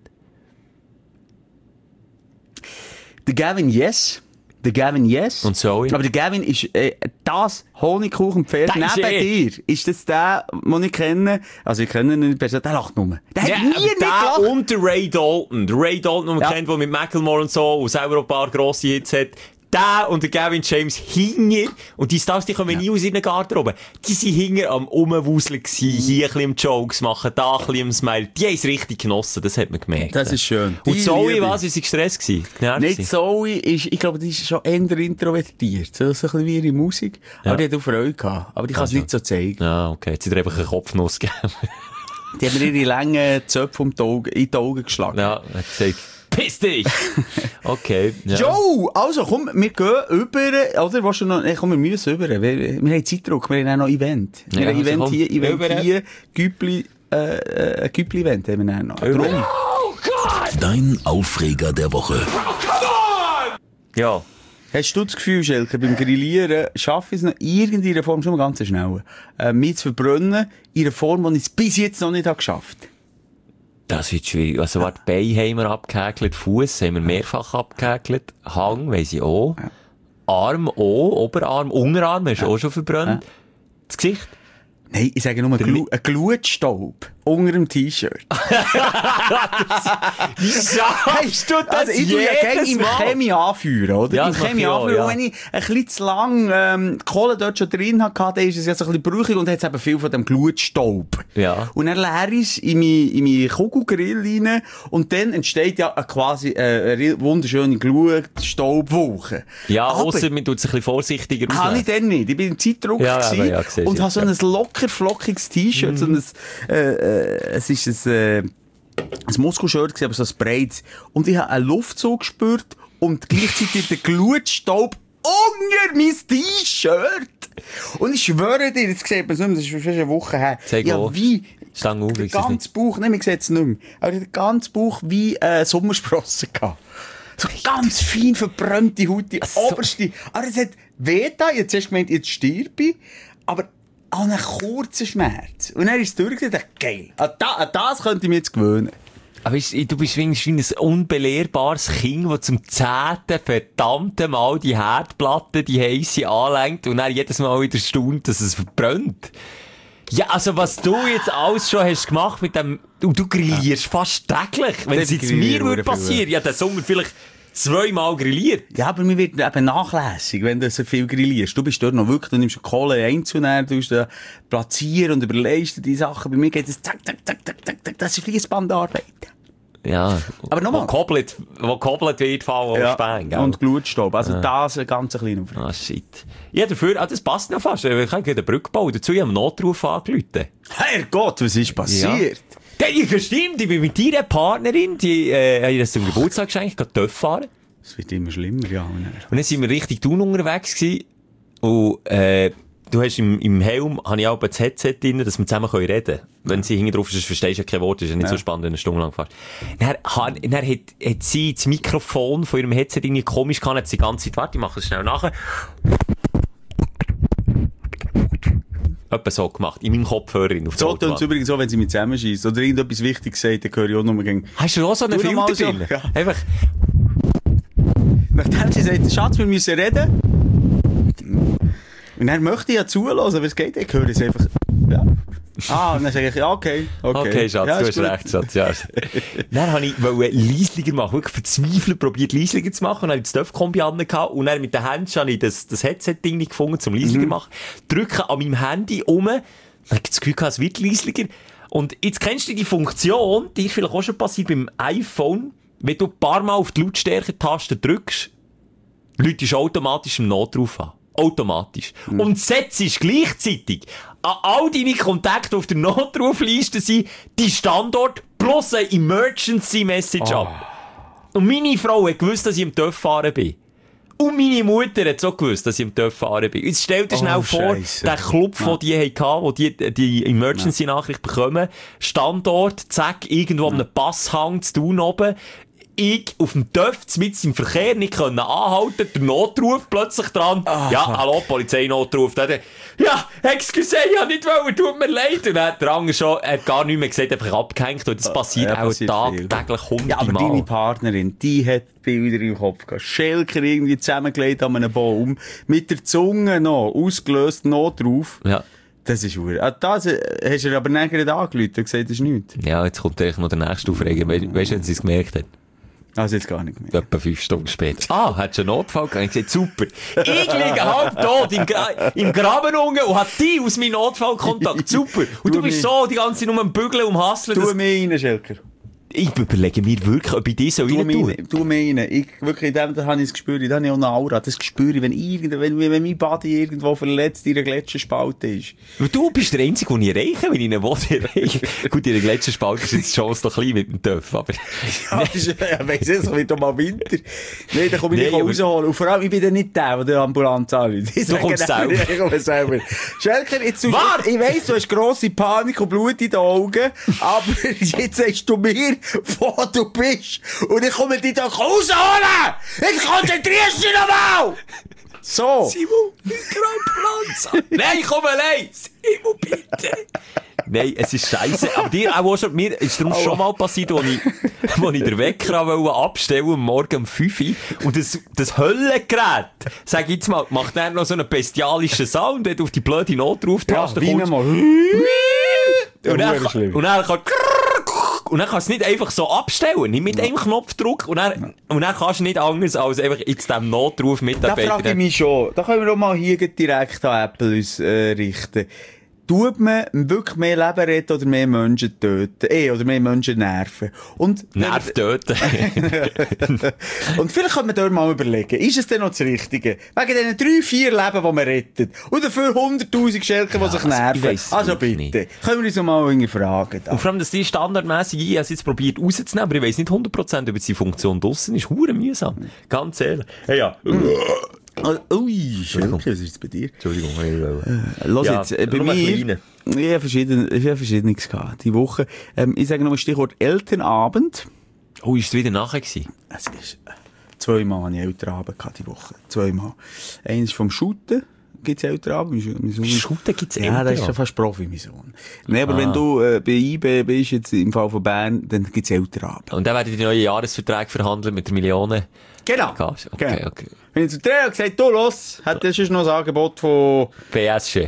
Der Gavin, yes. Der Gavin, yes. Und Zoe? Aber der Gavin ist, äh, das Honigkuchenpferd Der ist neben eh- dir. Ist das der, den ich kenne? Also, ich kenne ihn nicht persönlich, der lacht nur. Der hat nie aber nicht der gelacht. und der Ray Dalton. Der Ray Dalton, den man Ja. kennt, der mit Macklemore und so, und selber auch ein paar grosse Hits hat. Der und der Gavin James hinger, und die Stars, die kommen nie aus ihren Garderobe. Die sind hinger am Umwuseln gsi, hier ein bisschen Jokes machen, da ein bisschen am Smile. Die haben es richtig genossen, das hat man gemerkt. Das ist schön. Und Die Zoe, liebe was? Ist sie gestresst gewesen? Genervt Nicht gewesen? Zoe ist, ich glaube, die ist schon eher introvertiert. So, so ein bisschen wie ihre Musik. Ja. Aber die hat auch Freude gehabt. Aber die kann es Also. nicht so zeigen. Ja, okay. Jetzt hat er einfach einen Kopfnuss gegeben. Die haben mir ihre langen Zöpfe um die Augen, in die Augen geschlagen. Ja, er hat gesagt, piss dich! Okay. Ja. Jo, also komm, wir gehen über, oder? Willst du noch, nee, komm, wir müssen über. Wir, wir haben Zeitdruck, wir haben auch noch Event. Wir Ja, haben also Event komm, hier, Event über. hier, Güppli, äh, äh, ein Güppli-Event haben wir dann noch. Über. Drum. Dein Aufreger der Woche. Ja. Hast du das Gefühl, Schelke, beim Grillieren schaffe ich es noch irgendeiner Form, schon mal ganz schnell, äh, mich zu verbrennen, in einer Form, die ich es bis jetzt noch nicht habe geschafft habe? Das wird schwierig. Also, warte, Beine haben wir abgehäkelt, Fuß haben wir mehrfach abgehäkelt, Hang weiss ich auch, Ja. Arm auch, Oberarm, Unterarm hast du auch schon verbrannt. Das Gesicht? Nein, ich sage nur ein, Glu ein Glutstaub unter dem T-Shirt. Wie sagst du Also, ich tue ja gerne im Chemie anführen, oder? Ja, Im das mache Chemie ich auch, anführen. ja. Und wenn ich ein bisschen zu lang, ähm, die Kohle dort schon drin hatte, dann ist es ja so ein bisschen brüchig und hat eben viel von dem Glutstaub. Ja. Und dann leere ich es in meine, in meine Kugelgrill rein und dann entsteht ja eine quasi, äh, eine wunderschöne Glutstaubwolke. Ja, Aber- ausser man tut es ein bisschen vorsichtiger Habe ich auslesen. dann nicht. Ich bin im Zeitdruck Ja, gewesen aber ja, siehst und du habe so jetzt, ein locker flockiges T-Shirt, Mhm. so ein, äh, äh, es ist ein, äh, ein Muskelshirt gewesen, aber so ein breites. Und ich habe einen Luftzug gespürt und gleichzeitig den Glutstaub unter mein T-Shirt. Und ich schwöre dir, jetzt sieht man es nicht mehr, das ist fast eine Woche her. Zeig ja, auf. wie, Stang auf, der ich seh's ganze Bauch, nein, man sieht es nicht mehr, aber der ganze Bauch wie äh, Sommersprossen gehabt. So ganz fein verbrannte Haut, die So. oberste. Aber es hat weh da, jetzt hast du gemeint, jetzt stirb ich, aber an einen kurzen Schmerz. Und dann ist es durch und dachte, geil, an, da, an das könnte ich mich jetzt gewöhnen. Aber weißt, du bist wenigstens wie ein unbelehrbares Kind, das zum zehnten verdammten Mal die Herdplatte, die heisse anlenkt und dann jedes Mal wieder staunt, dass es verbrennt. Ja, also was du jetzt alles schon hast gemacht mit dem, du, du grillierst fast täglich. Wenn es Ich jetzt grilliere mir würde verdammt viel, passieren, ja, den Sommer vielleicht zweimal grilliert. Ja, aber mir wird eben nachlässig, wenn du so viel grillierst. Du bist dort noch wirklich, du nimmst Kohle einzeln, du musst da platzieren und überlegst dir die Sachen. Bei mir geht es zack, zack, zack, zack, zack, zack. Das ist Fließbandarbeit. Ja. Aber nochmal. Wo koppelt, wo koppelt wird, fallen auch Späne, gell? Und Glutstaub. Also das ein ganz kleiner Aufwand. Ah, shit. Ja, dafür, ah, das passt noch fast. Ich kann eine Brücke bauen. Dazu habe ich einen Notruf angerufen. Herrgott, was ist passiert? Ja, ja, stimmt. Ich bin mit deiner Partnerin, die, äh, habe ich das zum Geburtstag geschenkt, gerade Töff fahren. Es wird immer schlimmer, ja. Und dann sind wir richtig Thun unterwegs gewesen. Und, äh, du hast im, im Helm, habe ich auch das Headset drin, dass wir zusammen reden können. Wenn sie hinten drauf ist, verstehst du ja kein Wort, das ist ja nicht Ja. so spannend, wenn du eine Stunde lang fährst. Dann, han- dann hat, hat sie das Mikrofon von ihrem Headset irgendwie komisch gehabt, hat sie die ganze Zeit, warte, ich mache es schnell nachher. Etwa so gemacht, in meinem Kopfhörerin auf der So tut es Autobahn. übrigens so, wenn sie mit zusammenschießt. Oder irgendetwas Wichtiges sagt, dann höre ich auch nur gegen... Hast du auch so einen Tu noch Filter mal so, drin? ja. Einfach, Nachdem sie sagt, Schatz, wir müssen reden. Und dann möchte ich ja zuhören, aber es geht, ich höre es einfach... Ja. Ah, und dann sage ich, ja, okay, okay. okay, Schatz, ja, du ist hast gut. recht, Schatz, ja. Dann habe ich wollte leislicher machen, wirklich verzweifelt probiert, leisliger zu machen, und dann habe ich das Döff-Kombi gehabt, und dann mit den Händen habe ich das, das Headset-Ding nicht gefunden, zum leisliger Mhm. machen, drücke an meinem Handy um, dann habe ich das Gefühl gehabt, es wird leisliger. Und jetzt kennst du die Funktion, die ist vielleicht auch schon passiert beim iPhone, wenn du ein paar Mal auf die Lautstärke-Taste drückst, läutest du automatisch im Notruf an. Automatisch. Mhm. Und setzt gleichzeitig an all deine Kontakte, die auf der Notrufliste sind, die Standort plus eine Emergency Message ab. Und meine Frau hat gewusst, dass ich im Töff fahren bin. Und meine Mutter hat so gewusst, dass ich im Töff fahren bin. Jetzt stell dir schnell Oh, vor, Scheisse. der Club, Ja. den die hatten, wo die die Emergency-Nachricht bekommen, Standort, zack, irgendwo an einem Passhang zu tun oben, ich auf dem Töff mit im Verkehr nicht können anhalten, der Notruf plötzlich dran. Ah, ja, fuck. hallo, Polizeinotruf. Dann, ja, excuse, ich hab nicht wollen, tut mir leid. Und dann hat der andere schon, er hat gar nicht mehr gesagt, einfach abgehängt. Und das passiert Ja, auch passiert viel. tagtäglich hundertmal. Ja, aber deine Partnerin, die hat Bilder im Kopf gehabt. Schelker irgendwie zusammengelegt an einem Baum, mit der Zunge noch, ausgelöst, noch drauf. Ja. Das ist ur. Ah, das äh, hast du aber nachher nicht angerufen und gesagt, das ist nichts. Ja, jetzt kommt eigentlich noch der nächste Aufreger. We weißt du, wenn sie es gemerkt hat? Also jetzt gar nicht mehr. Etwa fünf Stunden später. Ah, hat schon einen Notfall gehabt? Ich gesagt, super. Ich liege halb tot im, Gra im Graben unten und hat die aus meinem Notfallkontakt. Super. Und Du du bist mich- so die ganze Zeit nur am Bügeln und Hasseln. Tu dass- mir rein, Schelker. Ich überlege mir wirklich, ob ich die so Tu rein mir tue. rein. Tu mir rein. Ich, wirklich, in dem, da habe ich das Gespür, da habe ich auch eine Aura. Das Gespür, wenn irgend, wenn, wenn mein Body irgendwo verletzt in einer Gletscherspalte ist. Weil du bist der Einzige, den ich erreiche, wenn ich ihn will erreichen. Gut, in der Gletscherspalte ist jetzt die Chance noch klein mit dem Töff, aber... Ja, das ist, ja, weiss ich, es wird doch mal Winter. Nein, dann komme ich Nee, nicht aber- rausholen. Und vor allem, ich bin dann nicht der, der die Ambulanz anruft. Ich Du sage kommst dann, selber. Ich komme selber. Schelker, jetzt tust Warte! ich weiss, du hast grosse Panik und Blut in den Augen, aber jetzt sagst du mir, wo du bist. Und ich komme dich doch rausholen! Jetzt konzentrierst du dich nochmal! So. Simon, Mikropflanze! Nein, komm allein! Simon, bitte! Nein, es ist scheisse. Aber dir auch schon, mir ist darum schon mal passiert, wo ich, wo ich den Wecker wollte abstellen am Morgen um fünf Uhr. Und das, das Höllengerät, sag ich jetzt mal, macht dann noch so einen bestialischen Sound, wenn du auf die blöde Ja, Notruftaste wie kommst. mal. Und dann, Ja, schlimm. und dann kann, und dann kannst du nicht einfach so abstellen, nicht mit einem Knopfdruck, und dann, und dann kannst du nicht anders als einfach jetzt dem Notruf Da Mitarbeiter. frage ich mich schon. Da können wir doch mal hier direkt an Apple uns äh, richten. Tut man wirklich mehr Leben retten oder mehr Menschen töten? Eh, oder mehr Menschen nerven? Und, Nerv töten. und vielleicht könnte man dort mal überlegen, ist es denn noch das Richtige? Wegen diesen drei, vier Leben, die man rettet. Und dafür hunderttausend Schelker, die Ja, sich also, ich nerven. weiss es Also wirklich bitte. Können wir uns noch mal irgendwie fragen? Da. Und vor allem, dass die standardmäßig, ich habe es jetzt probiert rauszunehmen, aber ich weiss nicht hundert Prozent, ob jetzt die Funktion draussen ist. Hure mühsam. Ganz ehrlich. Hey, ja. Oh, ui, Schelker, was ist jetzt bei dir? Entschuldigung. Ich, Los Ja, jetzt, äh, bei nur ein mir, kleiner. ich habe verschieden, ich habe verschiedenes gehabt, die Woche. Ähm, ich sage noch mal Stichwort Elternabend. oh, ist es wieder nachher gewesen? Es ist, äh, zweimal habe ich Elternabend gehabt, die Woche. Zweimal. Eins vom Shooten. Gibt's Elternabend? Mein Sohn- Shooten gibt's Ja, der ist Elternabend? schon fast Profi, mein Sohn. Nee, aber Ah. wenn du, äh, bei I B bist, jetzt im Fall von Bern, dann gibt's Elternabend. Und dann werden die neuen Jahresverträge verhandelt mit der Millionen. Genau. Gas. Okay, Genau. okay. Wenn ich zu Trainer gesagt, du, los, hat das schon noch ein Angebot von, P S G.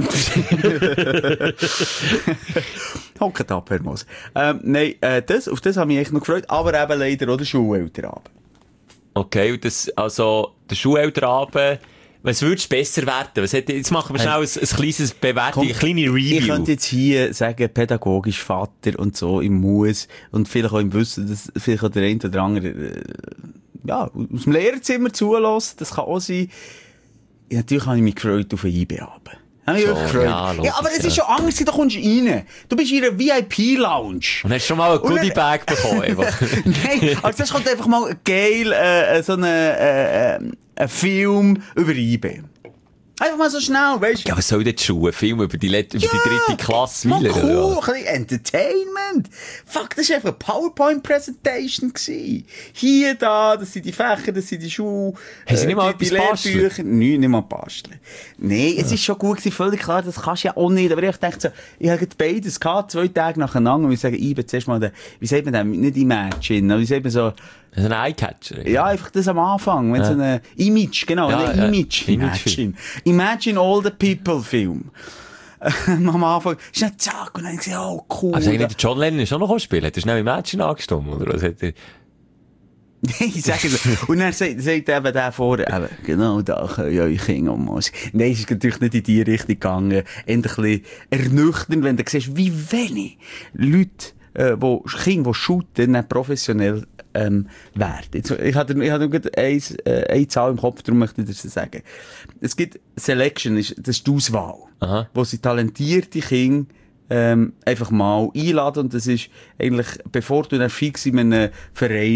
Hocket ab, Herr Moos. Ähm, nein, äh, das, auf das habe ich mich echt noch gefreut, aber eben leider auch der Schulelternabend. Okay, und das, also, der Schulelternabend, was würdest du besser werden? Was hätte, jetzt machen wir schnell ein, ein kleines Bewertung, eine kleine Ich Review. könnte jetzt hier sagen, pädagogisch Vater und so im Muss und vielleicht auch im Wissen, dass vielleicht auch der eine oder andere, äh, ja, aus dem Lehrerzimmer zulässt. Das kann auch sein. Ja, natürlich habe ich mich gefreut auf einen I B-Abend. Habe ich Schon, wirklich gefreut. ja, Ja, logisch, aber es ja. ist schon anders, da kommst du rein. Du bist in einer V I P-Lounge. Und hast schon mal ein Und dann- Goodie-Bag bekommen, einfach. Nein, also das kommt einfach mal geil, äh, so ein äh, äh, ein Film über I B. Einfach mal so schnell, weißt du? Ja, was soll denn die Schule? Film über die, Let über die dritte Klasse? Mal Wieler, cool, oder? ein bisschen Entertainment. Fuck, das war einfach eine PowerPoint-Presentation gewesen. Hier, da, das sind die Fächer, das sind die Schuhe. Haben Sie nicht mal die, die etwas basteln? Lehrbücher. Nein, nicht mal basteln. Nein, es ist schon gut gewesen, völlig klar, das kannst du ja auch nicht. Aber ich dachte so, ich habe beides gehabt, zwei Tage nacheinander, und ich sage, ich bin zuerst mal den, wie sagt man das, nicht Imagine, aber wie sagt man so, Das ist ein Eyecatcher. ja, einfach das am Anfang, wenn Ja. so eine Image, genau, Ja, ein ja. Image, Imagefilm. Imagine. Imagine all the people Film. Am Anfang, ist nicht zack, und dann habe ich gesagt, oh, cool. Aber sagen nicht, John Lennon ist schon noch spielen? Hat er schnell Imagine angestimmt, oder was hat er? Ich sage es. Und dann sagt, sagt eben der vor, eben, genau da können ja eure Kinder um uns. Nein, es ist natürlich nicht in die Richtung gegangen. Endlich ein bisschen ernüchternd, wenn du siehst, wie wenig Leute, äh, wo, Kinder, die shooten, nicht professionell, ähm, werden. Jetzt, ich hatte, ich hatte gerade eins, äh, eine Zahl im Kopf, darum möchte ich das sagen. Es gibt Selection, ist, das ist die Auswahl. Aha. Wo sie talentierte Kinder, ähm, einfach mal einladen, und das ist eigentlich, bevor du dann fix in einem Verein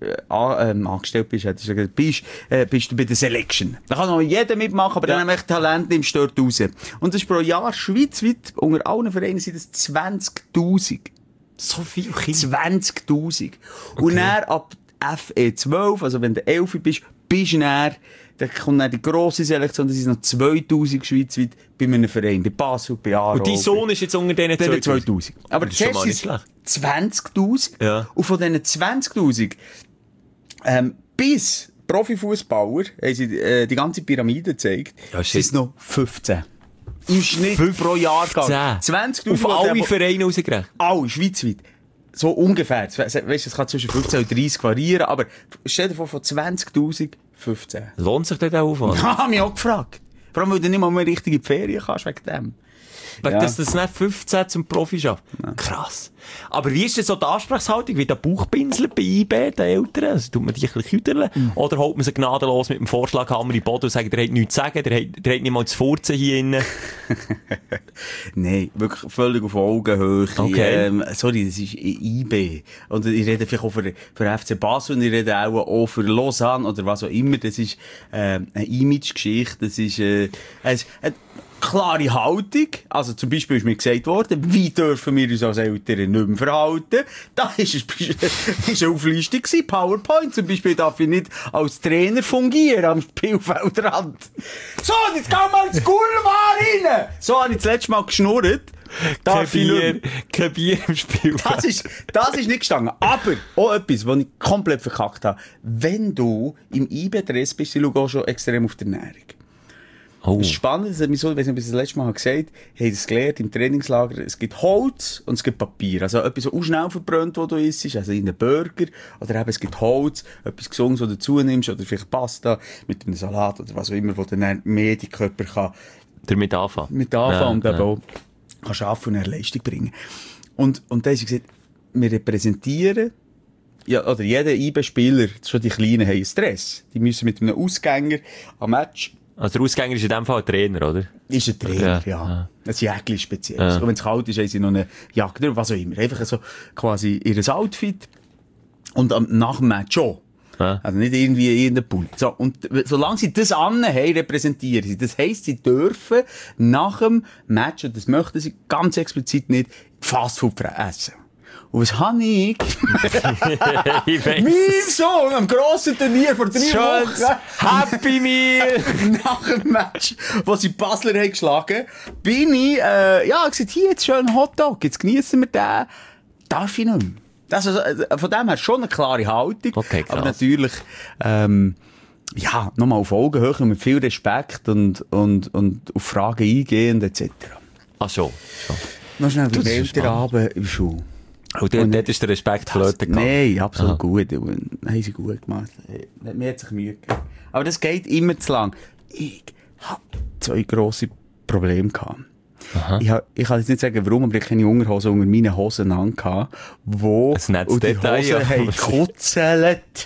äh, an, ähm, angestellt bist, hätte ich gesagt, bist, äh, bist du bei der Selection. Da kann noch jeder mitmachen, aber ja. dann nämlich Talent nimmst du dort raus. Und das ist pro Jahr schweizweit, unter allen Vereinen sind das zwanzigtausend. So viel Kinder? zwanzigtausend. Okay. Und dann ab F E zwölf, also wenn du elf bist, bist du dann, dann kommt dann die grosse Selektion, das sind noch zweitausend schweizweit bei einem Verein, bei Basel, bei Aarau. Und dein Sohn ist jetzt unter denen zweitausend? zweitausend. Aber das ist schon mal nicht ist schlecht. zwanzigtausend. Ja. Und von diesen zwanzigtausend ähm, bis Profifußballer, haben sie äh, die ganze Pyramide gezeigt, ja, sind es noch fünfzehn. Im Schnitt pro Jahr gegangen. zwanzigtausend. Auf alle Vereine rausgerechnet? Alle, schweizweit. So ungefähr. Weißt du, es kann zwischen fünfzehn und dreißig variieren, aber stell dir vor, von zwanzigtausend, fünfzehn. Lohnt sich das auch Aufwand? Ja, hab mich auch gefragt. Vor allem, weil du nicht mal mehr richtig in die Ferien kannst wegen dem. Weil Ja. das, das nicht fünfzehn zum Profi schafft. Ja. Krass. Aber wie ist denn so die Ansprechhaltung? Wie der Bauchpinsel bei I B, den Eltern? Also, tut man die ein bisschen küderlen? Mhm. Oder holt man sie gnadenlos mit dem Vorschlaghammer in den Boden und sagt, der hat nichts zu sagen, der hat, der hat nicht mal zu furzen hier innen? Nein, wirklich völlig auf Augenhöhe. Okay. Ähm, sorry, das ist I B. Und ich rede vielleicht auch für, für F C Basel und ich rede auch, auch für Lausanne oder was auch immer. Das ist äh, eine Image-Geschichte. Das ist äh, eine, eine klare Haltung. Also zum Beispiel ist mir gesagt worden, wie dürfen wir uns als Eltern nicht mehr verhalten. Da ist es ist eine Auflistung gewesen. PowerPoint zum Beispiel darf ich nicht als Trainer fungieren am Spielfeldrand. So, jetzt gehen wir ins Gulmar rein. So habe ich das letzte Mal geschnurrt. Kein Bier, kein Bier im Spiel. Das ist, das ist nicht gestanden. Aber auch etwas, was ich komplett verkackt habe. Wenn du im I B-Dress bist, ich schaue auch schon extrem auf die Ernährung. Oh. Das ist spannend, das hat mich so, ich weiss nicht, ob ich das letzte Mal gesagt habe, ich habe das gelernt im Trainingslager, es gibt Holz und es gibt Papier. Also etwas, was auch schnell verbrannt, was du isst, also in einem Burger, oder eben es gibt Holz, etwas Gesundes, was du dazu nimmst, oder vielleicht Pasta mit einem Salat oder was auch immer, wo dann mehr die Körper kann damit anfangen. mit anfangen Ja, und eben ja. auch kann arbeiten und eine Leistung bringen. Und, und da haben sie gesagt, wir repräsentieren, ja, oder jeder I B-Spieler, schon die Kleinen, haben Stress. Die müssen mit einem Ausgänger am Match. Also der Ausgänger ist in dem Fall ein Trainer, oder? Ist ein Trainer, Ja, ja. ja. Das ist Jäckli Spezielles. Ja. Und wenn es kalt ist, haben sie noch eine Jacke oder was auch immer. Einfach so quasi ihr Outfit. Und am, nach dem Match schon. Ja. Also nicht irgendwie in der Pool. So, und solange sie das an haben, repräsentieren sie. Das heisst, sie dürfen nach dem Match, und das möchten sie ganz explizit nicht, Fastfood essen. Und was habe ich? Ich weiss. Mein Sohn am grossen Turnier vor drei Schönes Wochen. Happy Meal! Nach dem Match, wo sie die Basler haben geschlagen, bin ich, äh, ja, gesagt, hier jetzt schön einen Hotdog, jetzt geniessen wir den. Darf ich nicht mehr. Das ist, äh, von dem her schon eine klare Haltung. Okay, krass. Aber natürlich, ähm, ja, nochmal auf Augenhöhe und mit viel Respekt und, und, und auf Fragen eingehend, et cetera. Ach schon. schon. Noch schnell beim Das ist Elternabend im Schule. Und dort, dort ist der Respekt flöten gegangen. Nein, absolut Aha. gut. Und haben sie gut gemacht. Mir hat sich Mühe gegeben. Aber das geht immer zu lang. Ich habe zwei grosse Probleme gehabt. Aha. Ich, ha, ich kann jetzt nicht sagen, warum, aber ich habe keine Unterhose unter meinen Hosen angehabt, wo Ein nettes und die Detail, Hosen ja. haben gekutzelt.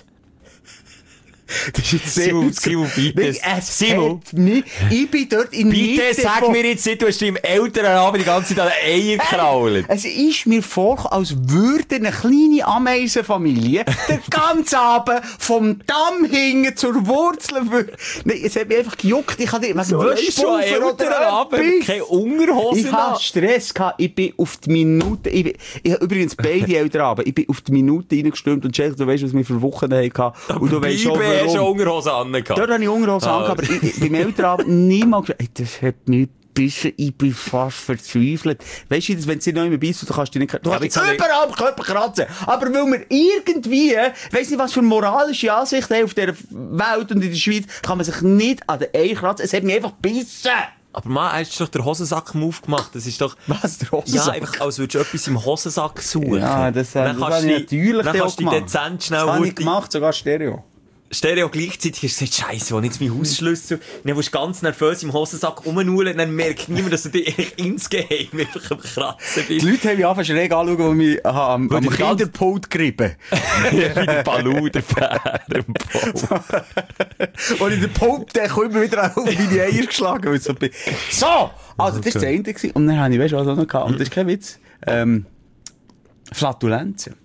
Das ist jetzt sehr... Simon, Simon, bitte. Nein, es Simon. hat nicht, ich bin dort in Bitte Mitte sag von- mir jetzt nicht, du hast im Elternabend die ganze Zeit an den Eier gekrault. Es ist mir vor, als würde eine kleine Ameisenfamilie den ganzen Abend vom Damm hingen zur Wurzel. für- Nein, es hat mich einfach gejuckt. Ich hatte So, ist schon ein Elternabend, etwas. keine Unterhose Ich hatte an. Stress gehabt. Ich bin auf die Minute, ich, bin, ich habe übrigens beide Elternabend, ich bin auf die Minute reingestürmt und Jack, du weißt, was wir für Wochen hatten. Und du weißt schon, Bleibe hast du warum. Unterhose angehabt. Dort habe ich Unterhose Ah, angehabt, aber ich, ich, beim Elternabend niemals gesagt, ey, das hat mich bisschen, ich bin fast verzweifelt. Weisst du, wenn sie nicht mehr beißt, dann kannst du nicht, du Aber kannst jetzt habe ich- überall am Körper kratzen. Aber weil wir irgendwie, weiss nicht, was für moralische Ansicht haben auf dieser Welt und in der Schweiz, kann man sich nicht an den Eier kratzen. Es hat mich einfach gebissen. Aber Mann, hast du doch den Hosensack-Move gemacht. Das ist doch... Was, der Ja, Hosensack? einfach, als würdest du etwas im Hosensack suchen. Ja, das, äh, Dann das kannst habe du ich die- natürlich Dann auch kannst du die gemacht. dezent schnell... Das habe ich Hurti- gemacht, sogar Stereo. Stereo gleichzeitig hast du gesagt, Scheisse, wo jetzt mein Hausschlüssel. Dann wirst du ganz nervös im Hosensack rumnudeln, dann merkt niemand, dass du dich eigentlich insgeheim einfach am Kratzen Die bist. Leute haben mich einfach schräg anschauen, weil mich aha, am, Weil am die ganz- Kinderpult gerieben. Wie der Balu, der Bär im Bau. Und in der Pulpdecke immer wieder auf meine Eier geschlagen. weil ich So, bin. so, also das war das Ende gewesen. Und dann habe ich, weißt du, was auch noch gehabt. Und das ist kein Witz. Ähm, Flatulenzen.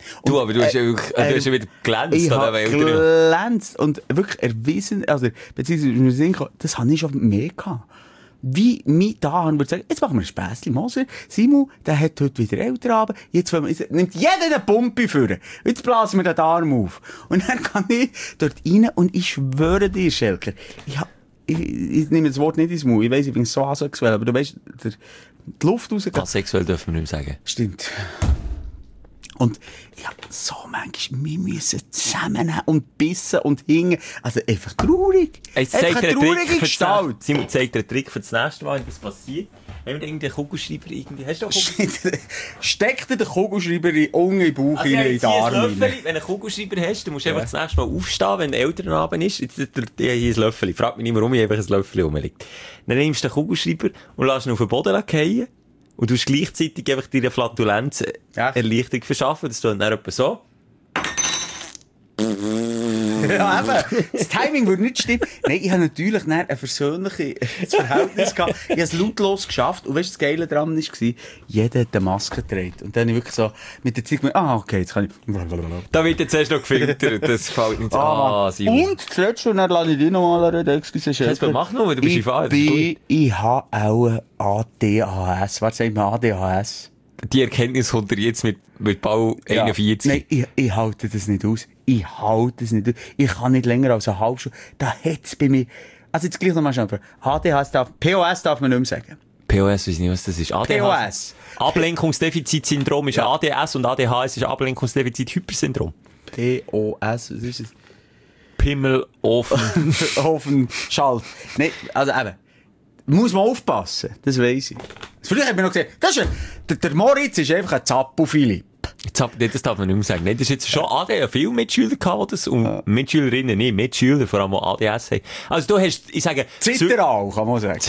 Und, Du, aber du hast ja, wirklich, äh, du hast ja wieder glänzt ich an der habe Welt. Oder? glänzt und wirklich erwiesen, also, beziehungsweise, mir Sinn gekommen, das habe ich schon mehr gehabt. Wie mein Darm würde sagen, jetzt machen wir ein Späßchen, Moser. Simon, der hat heute wieder Elternabend. Jetzt, wir, jetzt nimmt jeder eine Pumpe für. Jetzt blasen wir den Darm auf. Und dann kann ich dort rein und ich schwöre dir, Schelker, ich hab, ich, ich nehme das Wort nicht ins Mund. Ich weiss, ich bin so asexuell, aber du weißt, der, die Luft rausgeht. Asexuell dürfen wir nicht mehr sagen. Stimmt. Und ich hab so manchmal, wir müssen zusammennehmen und bissen und hingen. Also einfach traurig. Jetzt Einfach zeigt eine dir einen traurige Trick für Gestalt. das, Simon zeigt dir einen Trick für das nächste Mal, wenn das passiert. Wenn wir irgendwie einen Kugelschreiber irgendwie... Hast du einen Kugelschreiber? Steck dir den Kugelschreiber in unten in den Bauch Also, rein, in den Arm rein. Löffel, wenn du einen Kugelschreiber hast, dann musst du Ja. einfach das nächste Mal aufstehen, wenn der Elternabend ist. Jetzt, ich habe hier ein Löffel. Frag mich nicht, warum ich einfach ein Löffel rumliegt. Dann nimmst du den Kugelschreiber und lässt ihn auf den Boden fallen. Und du hast gleichzeitig einfach deine Flatulenz Ja. Erleichterung verschaffen. Das tut dann etwa so. Ja, eben. Das Timing würde nicht stimmen. Nein, ich habe natürlich dann ein versöhnliches Verhältnis gehabt. Ich habe es lautlos geschafft. Und weißt du, das Geile daran war, jeder hat eine Maske getragen. Und dann habe ich wirklich so mit der Zeit gemerkt, ah, okay, jetzt kann ich... Da wird jetzt erst noch gefiltert. Das fällt nicht so. Ah, Ah, Simon. und zuletzt, und dann lasse ich dich noch mal reden, excuse, Scheiße, mach noch, du bist ich in Fahrt. das ist bin, ich habe auch A D H S. Was sagt man A D H S? gut. Die Erkenntnis kommt dir jetzt mit, mit Bau einundvierzig. Nein, ich, ich halte das nicht aus. Ich halte das nicht aus. Ich kann nicht länger als eine halbe Stunde. Da hat's bei mir... Also jetzt gleich nochmal schnell. A D H S darf... P O S darf man nicht mehr sagen. P O S, weiß nicht, was das ist. A D H S. P O S. Ablenkungsdefizitsyndrom ist Ja. A D S und A D H S ist Ablenkungsdefizit-Hypersyndrom. P O S, was ist das? Pimmel, Ofen. Ofen, Schalt. Nein, also eben. Muss man aufpassen. Das weiss ich. Früher hat man noch gesagt, das ist ein, der, der Moritz ist einfach ein Zappo-Philipp. Jetzt hab- nee, das darf man nicht mehr sagen. Nein, das ist jetzt schon A D S. Viele Mitschüler gehabt, das, und ja. Mitschülerinnen nicht. Mitschüler, vor allem auch A D S haben. Also du hast, ich sage... Zitteral, kann man sagen.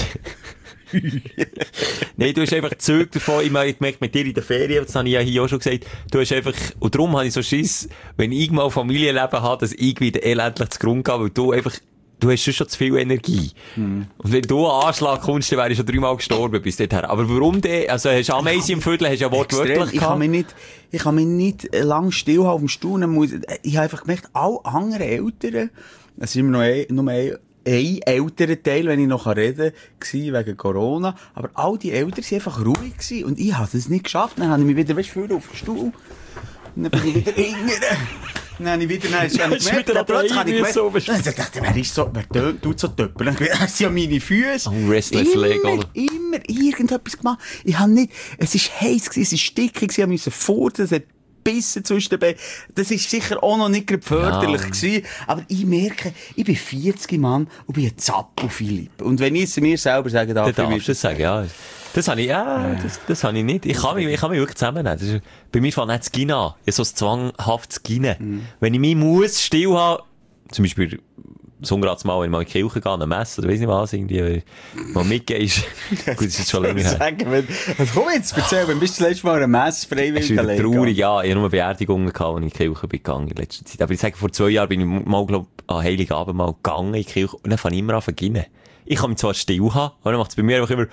Nein, du hast einfach Züge davon, ich merke mit dir in der Ferien, das habe ich ja hier auch schon gesagt, du hast einfach, und darum habe ich so Schiss, wenn ich mal Familienleben habe, dass ich wieder elendlich zu Grund gehe, weil du einfach, du hast schon zu viel Energie. Mhm. Und wenn du einen Anschlag kommst, dann wäre ich schon dreimal gestorben bis dorthin. Aber warum denn? Also hast du Ameisen im Viertel, hast du ja wortwörtlich Ich kann mich nicht, ich kann mich nicht lang stillhalten auf dem Stuhl. Ich habe einfach gemerkt, alle anderen Eltern, es ist immer noch ein, nur ein, ein älterer Teil, wenn ich noch reden kann, wegen Corona. Aber all die Eltern waren einfach ruhig gewesen. Und ich habe das nicht geschafft. Dann habe ich mich wieder, weißt du, auf den Stuhl. Und dann bin ich wieder hingern. Dann habe ich wieder, dann habe ich gemerkt, wieder plötzlich habe ich gemerkt, so dann dachte ich, wer ist so, wer tut so töppeln? Das sind ja meine Füße. Oh, Restless Leg, immer, oder? immer irgendetwas gemacht. Ich habe nicht, es ist heiß gewesen, es ist stickig gewesen, ich musste furzen, es hat Bissen zwischen den Beinen. Das ist sicher auch noch nicht gerade förderlich Ja. gewesen. Aber ich merke, ich bin vierzig Mann und bin ein Zappo, Philipp. Und wenn ich es mir selber sagen darf, Dann darfst du das sagen, ja. Das habe ich, ja, das, das habe ich nicht. Ich kann mich, ich kann mich wirklich zusammennehmen. Das ist, bei mir fängt nicht das Gine an. Ich habe so ein zwanghaftes Gine. Mhm. Wenn ich mich muss still haben, zum Beispiel, so gerade mal, wenn ich mal in die Kirche gehe, eine Messe, oder weiss nicht was, irgendwie, mal mitgehst. Gut, das ist schon länger her. Sagen, wenn, also komm jetzt, erzähl, wenn bist du das letzte Mal eine Messe Das freiwillig ist wieder allein traurig, gegangen? ja. Ich habe nur Beerdigungen gehabt, als ich in die Kirche bin gegangen in letzter Zeit. Aber ich sage, vor zwei Jahren bin ich mal, glaub, an Heiligabend mal gegangen in die Kirche und dann fange ich immer an zu beginnen. Ich kann mich zwar still haben, aber dann macht es bei mir einfach immer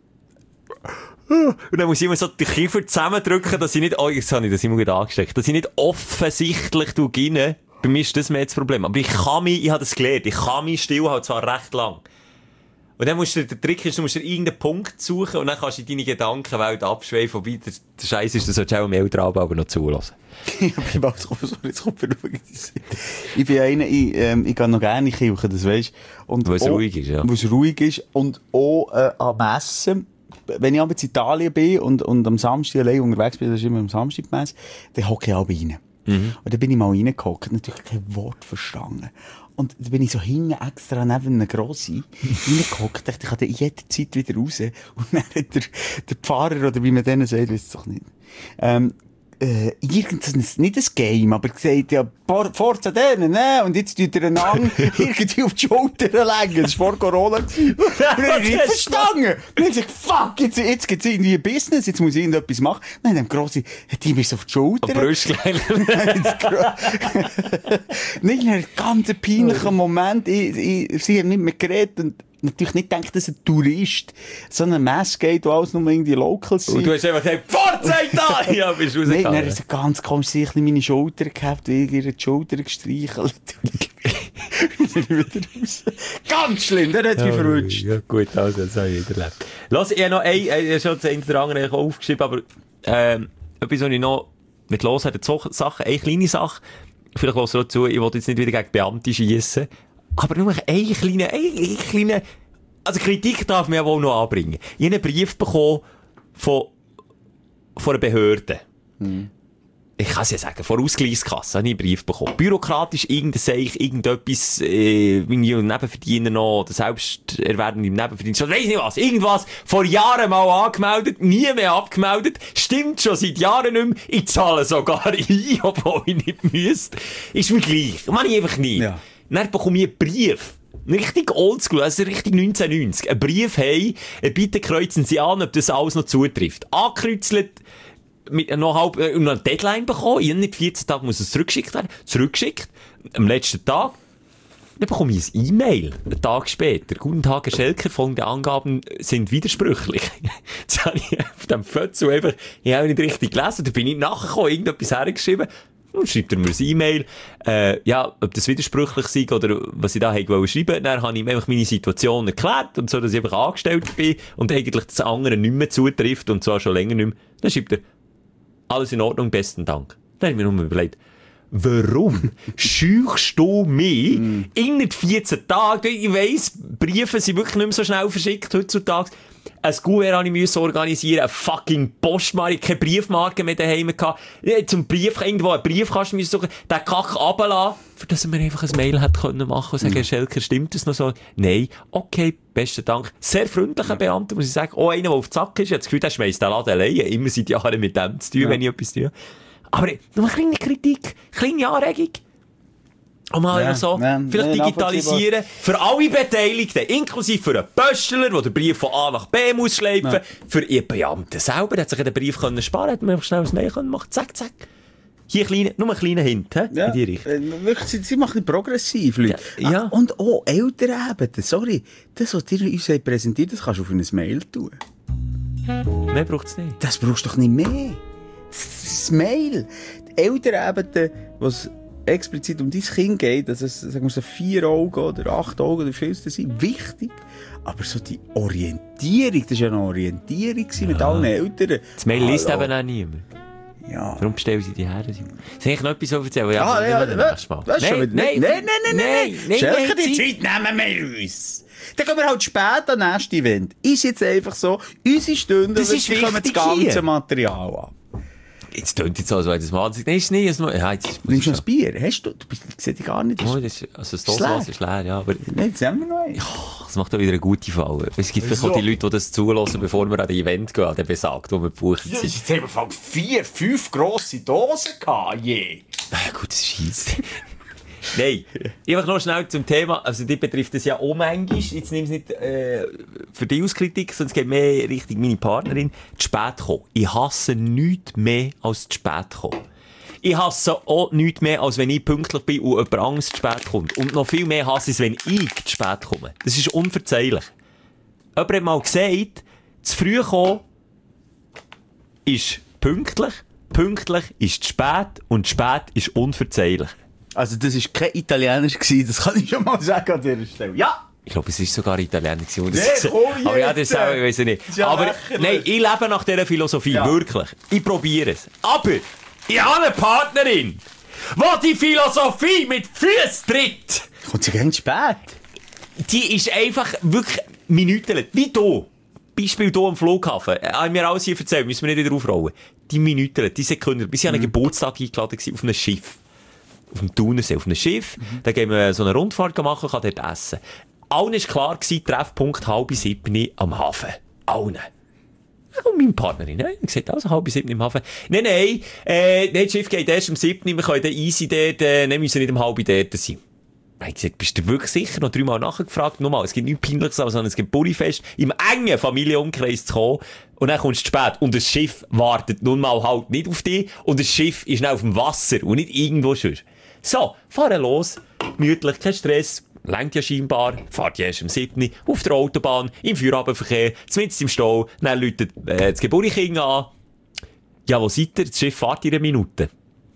und dann muss ich immer so die Kiefer zusammendrücken, dass ich nicht, oh, jetzt habe ich das immer gut angesteckt, dass ich nicht offensichtlich beginne. Bei mir ist das mehr das Problem. Aber ich kann mich, ich habe das gelernt, ich kann mich still halten, zwar recht lang. Und dann musst du, der Trick ist, du musst dir irgendeinen Punkt suchen und dann kannst du in deine Gedankenwelt abschweifen. Wobei der, der Scheiß ist, du solltest auch im Elternabend aber noch zulassen. Ich bin bald so, jetzt kommt mir Ich bin einer, ich, ähm, ich gehe noch gerne in die Kirche, das weisst. Und Weil es auch- ruhig ist, ja. Weil es ruhig ist. Und auch, äh, am Messen, wenn ich aber in Italien bin und, und am Samstag allein unterwegs bin, das ist immer am Samstag die Messe, dann hocke ich auch rein. Mhm. Und dann bin ich mal reingehockt, natürlich kein Wort verstanden. Und dann bin ich so hinten extra neben einem Grossi reingehockt, dachte, ich kann jederzeit wieder raus. Und dann hat der, der Pfarrer, oder wie man denen sagt, weiss ich doch nicht, ähm, äh, irgendein, nicht ein Game, aber gesagt, ja, Forza denen, ne? Und jetzt tut er einen an, irgendwie auf die Schulter legen. Das war vor Corona. Und dann habe ich nicht verstanden. Und dann habe ich gesagt, fuck, jetzt, jetzt gibt's irgendwie ein Business, jetzt muss ich irgendetwas machen. Und dann haben Grossi, hat die mir so auf die Schulter. Brüstlein. Nicht in einem ganz peinlichen Moment, ich, ich, sie haben nicht mehr geredet und natürlich nicht gedacht, dass ein Tourist so eine Messe geht, wo alles nur irgendwie Locals sind. Und du hast einfach gesagt, Vorzeit da! Ja, bist du rausgegangen. Nein, dann hat er ganz komisch sich meine Schulter gehabt, wie ihre Schulter gestreichelt. Wir sind wieder raus. Ganz schlimm, der hat mich Oh, verwünscht. Ja, gut, also, das habe ich wieder erlebt. Lass, ich habe noch ein, ich habe schon das eine oder andere aufgeschrieben, aber, ähm, etwas, was ich noch mit los hatte, zwei Sachen, eine kleine Sache, vielleicht hörst du auch zu, ich wollte jetzt nicht wieder gegen Beamte schiessen, aber nur eine kleine, eine kleine, also Kritik darf man ja wohl noch anbringen. Ich habe einen Brief bekommen von, von einer Behörde. Hm. Ich kann es ja sagen, von der Ausgleichskasse habe ich einen Brief bekommen. Bürokratisch irgendein Seich, irgendetwas, äh, irgendwie ein Nebenverdiener noch, oder selbst erwerben im Nebenverdienst, ich weiss nicht was, irgendwas, vor Jahren mal angemeldet, nie mehr abgemeldet, stimmt schon seit Jahren nicht mehr, ich zahle sogar ein, obwohl ich nicht müsste. Ist mir gleich, mach ich einfach nie. Ja. Dann bekomme ich einen Brief. Richtig oldschool, also richtig neunzehnhundertneunzig. Ein Brief, hey, bitte kreuzen Sie an, ob das alles noch zutrifft. Angekreuzelt, mit noch halb, äh, noch eine Deadline bekommen, in vierzehn Tagen muss es zurückgeschickt werden, zurückgeschickt, am letzten Tag, dann bekomme ich ein E-Mail, einen Tag später. Guten Tag, Herr Schelker, folgende Angaben sind widersprüchlich. Jetzt habe ich auf dem Foto einfach, ich habe nicht richtig gelesen, da bin ich nachgekommen, irgendetwas hergeschrieben, und schreibt er mir ein E-Mail, äh, ja, ob das widersprüchlich sei, oder was ich da hätte wollen schreiben, dann habe ich ihm einfach meine Situation erklärt, und so, dass ich einfach angestellt bin, und eigentlich das andere nicht mehr zutrifft, und zwar schon länger nicht mehr. Dann schreibt er, alles in Ordnung, besten Dank. Dann habe ich mir nur überlegt, warum scheuchst du mich mm. in vierzehn Tagen? Ich weiss, Briefe sind wirklich nicht mehr so schnell verschickt heutzutage. Ein Kuvert habe ich müssen organisieren, eine fucking Postmarke, keine Briefmarke mehr daheim gehabt. Zum Brief, irgendwo einen Briefkasten müssen suchen, den Kack runterlassen, für das er mir einfach ein Mail hätte können machen und sagen, mm. Herr Schelker, stimmt das noch so? Nein, okay, besten Dank. Sehr freundlicher Beamter, muss ich sagen. Auch einer, der auf den Sack ist. Ich habe das Gefühl, der schmeißt den Laden alleine. Immer seit Jahren mit dem zu tun, ja. Wenn ich etwas tue. Aber nur eine kleine Kritik, kleine Anregung. Und mal ja, so, ja, vielleicht ja, digitalisieren. Für alle Beteiligten, inklusive für einen Pöstler, der den Brief von A nach B muss schleifen. Ja. Für ihren Beamten selber, der hat sich den Brief können sparen, hat man schnell ein Mail können machen. Zack, zack. Hier kleine, nur ein kleiner Hint, he? Ja, in die Richtung. Wirklich, sie, sie machen progressiv, Leute. Ja, ja. Ah, und auch ältere Ebenen, sorry, das, was ihr uns präsentiert, das kannst du auf ein Mail tun. Mehr braucht es nicht. Das brauchst du doch nicht mehr. Das Mail. Die ältere Ebenen, was explizit um dein Kind geht, dass es, sagen wir so, vier Augen oder acht Augen oder viel zu sein, wichtig. Aber so die Orientierung, das war ja eine Orientierung ja. mit allen Eltern. Das Mail liest eben auch niemand. Ja. Warum bestellen sie die her? Soll ich noch etwas erzählen? Ja, ja, ja, ja. Nein, nein, nein, nein, nein, nein, nein. Schelker, die Zeit nehmen wir uns. Dann gehen wir halt spät an den nächsten Event. Ist jetzt einfach so, unsere Stunde, das ist wir kommen das ganze hier. Material an. Jetzt tönt jetzt so, als wäre das mal. Nein, ist nicht. Ja, jetzt nimmst du noch ein Bier? Hast du? Du bist, ich sehe dich gar nicht. Oh, das, also das Dosenglas ist leer, ja. Aber nein, jetzt haben wir noch einen. Ja, das macht doch wieder eine gute Falle. Es gibt vielleicht so. Auch die Leute, die das zulassen, bevor wir an das Event gehen, an den besagt, wo wir gebucht sind. Ja, jetzt haben wir vier, fünf grosse Dosen gehabt, je. Na ja, gut, das scheisst. Nein, einfach noch schnell zum Thema. Also, die betrifft das ja auch manchmal. Jetzt nimm es nicht äh, für die Auskritik, sondern es geht mehr Richtung meine Partnerin. Zu spät kommen. Ich hasse nichts mehr als zu spät kommen. Ich hasse auch nichts mehr, als wenn ich pünktlich bin und jemand anderes zu spät kommt. Und noch viel mehr hasse ich es, wenn ich zu spät komme. Das ist unverzeihlich. Jemand hat mal gesagt, zu früh kommen ist pünktlich, pünktlich ist zu spät und zu spät ist unverzeihlich. Also, das war kein Italienisch gewesen, das kann ich schon mal sagen an dieser Stelle. Ja! Ich glaube, es war sogar Italienisch. Nee, komm, aber ja, das auch, ich weiss nicht. Ja aber, nein, ich lebe nach dieser Philosophie, ja. Wirklich. Ich probiere es. Aber, ich habe eine Partnerin, die die Philosophie mit Füßen tritt. Kommt sie ganz spät? Die ist einfach wirklich Minuten, wie du. Beispiel hier am Flughafen. Haben mir alles hier erzählt, müssen wir nicht wieder aufrollen. Die Minuten, die Sekunden, bis ich an einen mhm. Geburtstag eingeladen war auf einem Schiff. Auf dem Thunersee, auf einem Schiff. Mhm. Da gehen wir so eine Rundfahrt machen, kann dort essen. Allen war klar gewesen, Treffpunkt halb sieben am Hafen. Allen. Und meine Partnerin, ne? Ich gesagt, also halb sieben im Hafen. Nein, nein, äh, das Schiff geht erst um sieben, wir können dann easy dort, äh, wir müssen nicht um halb dort sein. Ich habe gesagt, bist du wirklich sicher? Noch dreimal nachgefragt. Nochmal, es gibt nichts Peinliches, sondern es gibt Bulli-Fest, im engen Familienumkreis zu kommen. Und dann kommst du spät. Und das Schiff wartet nun mal halt nicht auf dich. Und das Schiff ist dann auf dem Wasser und nicht irgendwo schon. So, fahren los. Gemütlich, kein Stress. Längt ja scheinbar, fahrt ja erst am siebten auf der Autobahn, im Feierabendverkehr, mitten im Stau, dann läutet äh, das Geburtskind an. Ja, wo seid ihr? Das Schiff fährt in einer Minute.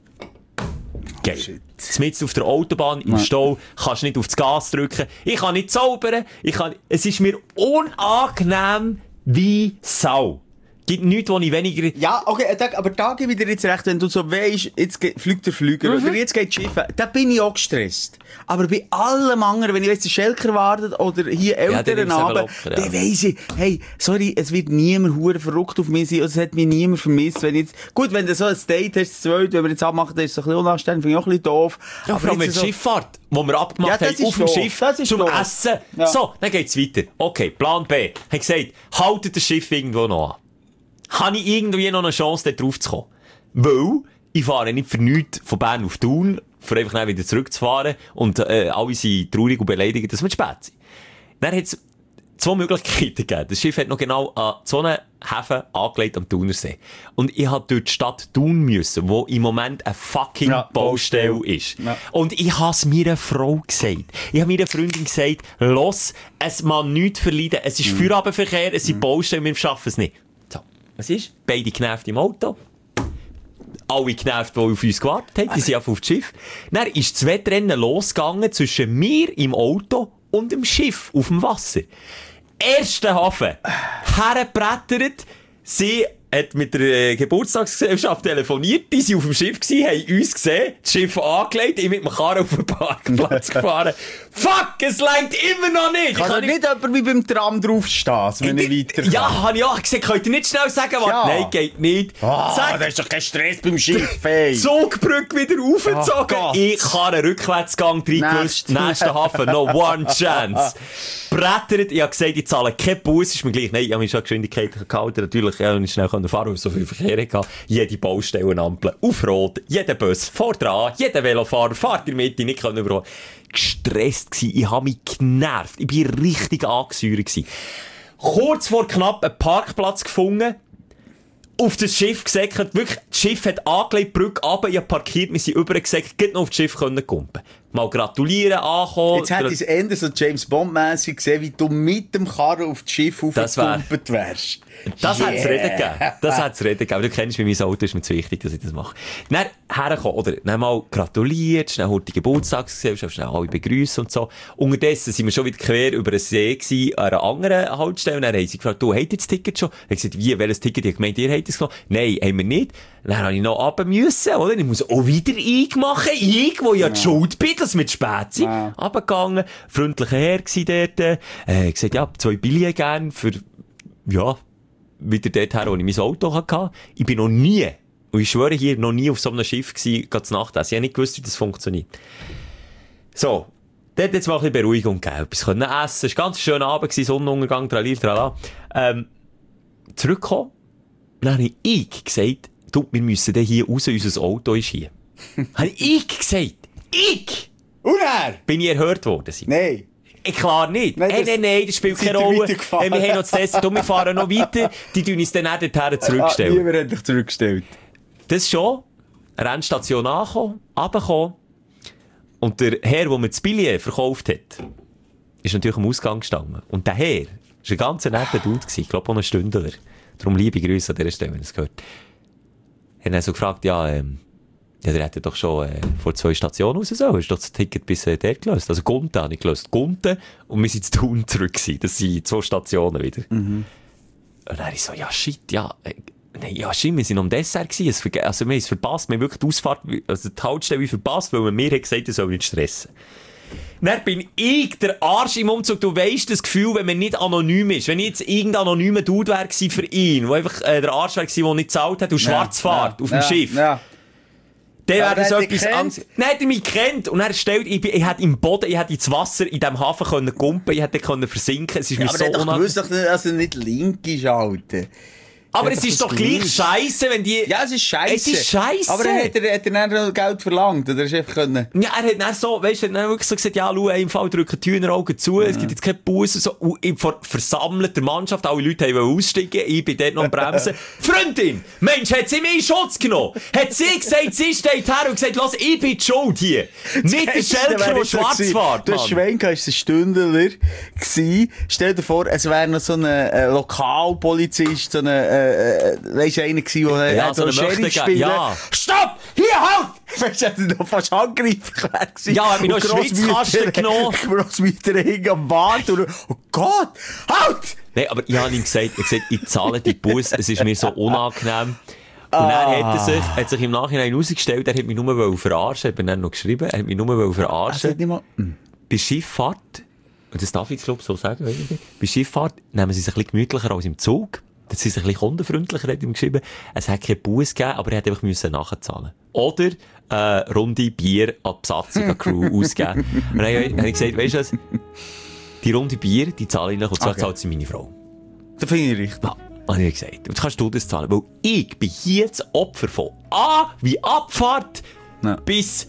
Geil. Mitten auf der Autobahn, im Stau, kannst nicht auf das Gas drücken. Ich kann nicht zaubern. Ich kann, es ist mir unangenehm wie Sau. Gibt nichts, wo ich weniger... Ja, okay, da, aber da gebe ich dir jetzt recht, wenn du so weisst, jetzt geht, fliegt der Flüger, mhm. oder jetzt geht das Schiff, da bin ich auch gestresst. Aber bei allem anderen, wenn ich weiss, der Schelker wartet, oder hier älteren ja, Abend, ja. dann weiss ich, hey, sorry, es wird niemand hure verrückt auf mich sein, es hat mich niemand vermisst, wenn jetzt, gut, wenn du so ein Date hast, das zweite, wenn wir jetzt abmachen, dann ist es ein bisschen unanständig, finde ich auch ein bisschen doof. Ja, aber vor allem mit so Schifffahrt, wo wir abgemacht ja, haben, auf dem doof. Schiff, zum doof. Essen. Ja. So, dann geht's weiter. Okay, Plan B. Ich habe gesagt, haltet das Schiff irgendwo noch an. Habe ich irgendwie noch eine Chance, dort drauf zu kommen? Weil, ich fahre nicht für nichts von Bern auf Thun, für einfach dann wieder zurückzufahren und äh, alle sind traurig und beleidigt, dass wir zu spät sind. Dann hat es zwei Möglichkeiten gegeben. Das Schiff hat noch genau an so einen Häfen angelegt am Thunersee. Und ich musste durch die Stadt Thun müssen, wo im Moment eine fucking ja, Baustelle Baustelle ist. Ja. Und ich habe es meiner Frau gesagt. Ich habe meiner Freundin gesagt, los, es man nichts verleiden. Es ist mhm. Feierabendverkehr, es sind mhm. Baustellen, wir schaffen es nicht. So. Was ist? Beide genervt im Auto. Alle genervt, die auf uns gewartet haben. Die sind auf das Schiff. Dann ist das Wettrennen losgegangen zwischen mir im Auto und dem Schiff auf dem Wasser. Erster Hafen. Hergebrettert. Sie hat mit der äh, Geburtstagsgesellschaft telefoniert. Die waren auf dem Schiff gewesen, haben uns gesehen, das Schiff angelegt, ich mit dem Karren auf den Parkplatz gefahren. Fuck, es reicht immer noch nicht! Kann, kann nicht jemand wie beim Tram draufstehen, wenn ich weiter kann? Ja, habe ich auch gesagt, könnt ihr nicht schnell sagen, was? Ja. Nein, geht nicht. Oh, Sag, da ist doch kein Stress beim Schiff, ey. Zugbrücke wieder aufgezogen. Oh, ich kann einen Rückwärtsgang drin gewusst. Nächster Hafen, no one chance. Brettert, ich habe gesagt, ich zahle keinen Bus, ist mir gleich. Nein, ich habe mich schon Geschwindigkeit gehalten, natürlich, ja, und ich schnell fahren, weil so viel Verkehr hatte. Jede Baustellenampel auf Rot, jeder Bus vor dran, jeder Velofahrer fährt in der Mitte, nicht können überholen. Gestresst gsi, ich habe mich genervt, ich bin richtig angesäuert gsi. Kurz vor knapp einen Parkplatz gefunden, auf das Schiff gesäckert, wirklich, das Schiff hat angelegt, die Brücke runter, ich habe parkiert, wir sind übergesäckert, geht noch auf das Schiff können kumpen. Mal gratulieren, ankommen. Jetzt hätte ich es eher so James Bond-mässig gesehen, wie du mit dem Karren auf das Schiff aufgekumpelt wärst. Das yeah. hat es reden gegeben. Das hat es reden gegeben. Du kennst, wie mein Auto ist mir zu wichtig, dass ich das mache. Dann herkommen, oder dann mal gratuliert, schnell heute Geburtstagsgesellschaft, schnell alle begrüßen und so. Unterdessen sind wir schon wieder quer über den See gewesen, an einer anderen Haltestelle. Und dann haben sie gefragt, du, habt ihr das Ticket schon? Ich habe gesagt, wie, welches Ticket? Ich habe gemeint, ihr habt es genommen. Nein, haben wir nicht. Dann habe ich noch runter müssen, oder? Ich muss auch wieder eingemachen. Ich, wo ja die Schuld bin, dass wir zu spät sind. Ja. Runtergegangen, freundlicher Herr gsi dort. Äh, gesagt, ja, zwei Billionen gern für, ja, wieder dort her, wo ich mein Auto hatte. Ich bin noch nie, und ich schwöre hier, noch nie auf so einem Schiff gewesen, gerade zu Nacht essen. Ich habe nicht gewusst, wie das funktioniert. So. Dort jetzt mal ein bisschen Beruhigung gegeben. Etwas können essen. Es war ein ganz schöner Abend, Sonnenuntergang, tralil, tralala. Ähm, zurückgekommen. Dann habe ich gesagt, du, wir müssen dann hier raus, unser Auto ist hier. Habe ich gesagt. Ich! Und er? Bin ich erhört worden? Nein. Eh, klar nicht. Nein, nein, nein, nein, das spielt keine Rolle. Hey, wir haben noch das Test, wir fahren noch weiter. Die tun uns dann auch dorthin zurückstellen. Ah, niemand hat dich zurückgestellt. Das schon. Rennstation angekommen, runtergekommen. Und der Herr, der mir das Billett verkauft hat, ist natürlich am Ausgang gestanden. Und der Herr war ein ganz netter Dude gewesen. Ich glaube auch ein Stündler. Darum liebe Grüße an dieser Stelle, wenn ihr es gehört. Er hat dann so gefragt, ja, ähm, ja, der hätte doch schon äh, vor zwei Stationen raus sollen. Hast du doch das Ticket bis äh, dort gelöst? Also Gunten habe ich gelöst. Gunten und wir sind zu Thun zurück gewesen. Das sind zwei Stationen wieder. Mhm. Und dann ich so, ja shit, ja, äh, nein, ja shit, wir sind am Dessert gewesen. Es verge- also wir haben es verpasst, wir haben wirklich die Ausfahrt, also die Haltestelle verpasst, weil man mir hat gesagt, er soll nicht stressen. Dann bin ich der Arsch im Umzug. Du weisst das Gefühl, wenn man nicht anonym ist. Wenn ich jetzt irgendein anonymer Dude wäre für ihn, der einfach äh, der Arsch wäre, der nicht gezahlt hat und ja, schwarz fährt ja, auf dem ja, Schiff. Ja. Der wäre das etwas anderes. Dann hat er mich gekannt. Und er stellt, ich, ich hätte im Boden, ich hätte ins Wasser in diesem Hafen können kumpen, ich hätte können versinken. Es ist ja, mir aber so unangenehm. Aber er hat doch gewusst, dass er nicht link ist, Alter. Aber es ist doch gleich scheisse, wenn die... Ja, es ist scheisse. Es ist scheisse. Aber dann hat er, hat er dann noch Geld verlangt, oder? Hast du einfach können... Ja, er hat dann so, weißt du, er hat dann wirklich so gesagt, ja, schau, im Fall drücken die Hühneraugen zu, es gibt jetzt keine Pause, so, und in vor versammelter Mannschaft, alle Leute wollen aussteigen, ich bin dort noch am Bremsen. Freundin, Mensch, hat sie mich in Schutz genommen? Hat sie gesagt, sie steht her und gesagt, lass, ich bin die Schuld hier. Nicht der Schelker, der schwarz fährt, Der Schwenk war ein Stündler. Stell dir vor, es wäre noch so ein äh, Lokalpolizist, so ein, äh, weisst du, einer gewesen, der ja, so so Sheriff spielen. Ja. Stopp! Hier, halt! Weißt du, er noch fast angreiflich gewesen. Ja, er hat mich noch Schwitzkasten genommen. Grossmütter hing am Bart und, oh Gott, halt! Nein, aber ich habe ihm gesagt, ich, gesagt, ich zahle die Bus, es ist mir so unangenehm. Und dann hat er sich, hat sich im Nachhinein herausgestellt, er hat mich nur verarschen, ich bin dann noch geschrieben, er hat mich nur verarschen. Also, bei Schifffahrt, und das darf ich glaube so sagen, bei Schifffahrt nehmen sie sich ein bisschen gemütlicher als im Zug. Das ist ein bisschen kundenfreundlicher, hat ihm geschrieben. Es hat keinen Bus gegeben, aber er hat einfach müssen nachzahlen. Oder, äh, runde Bier an die Besatzung, an die Crew ausgeben. Und dann habe ich gesagt, weisst du was? Die runde Bier, die zahle ich noch, und zwar okay. Zahlt sie meine Frau. Das finde ich richtig. Ja, habe ich gesagt. Und kannst du das zahlen? Weil ich bin hier das Opfer von A wie Abfahrt ja. bis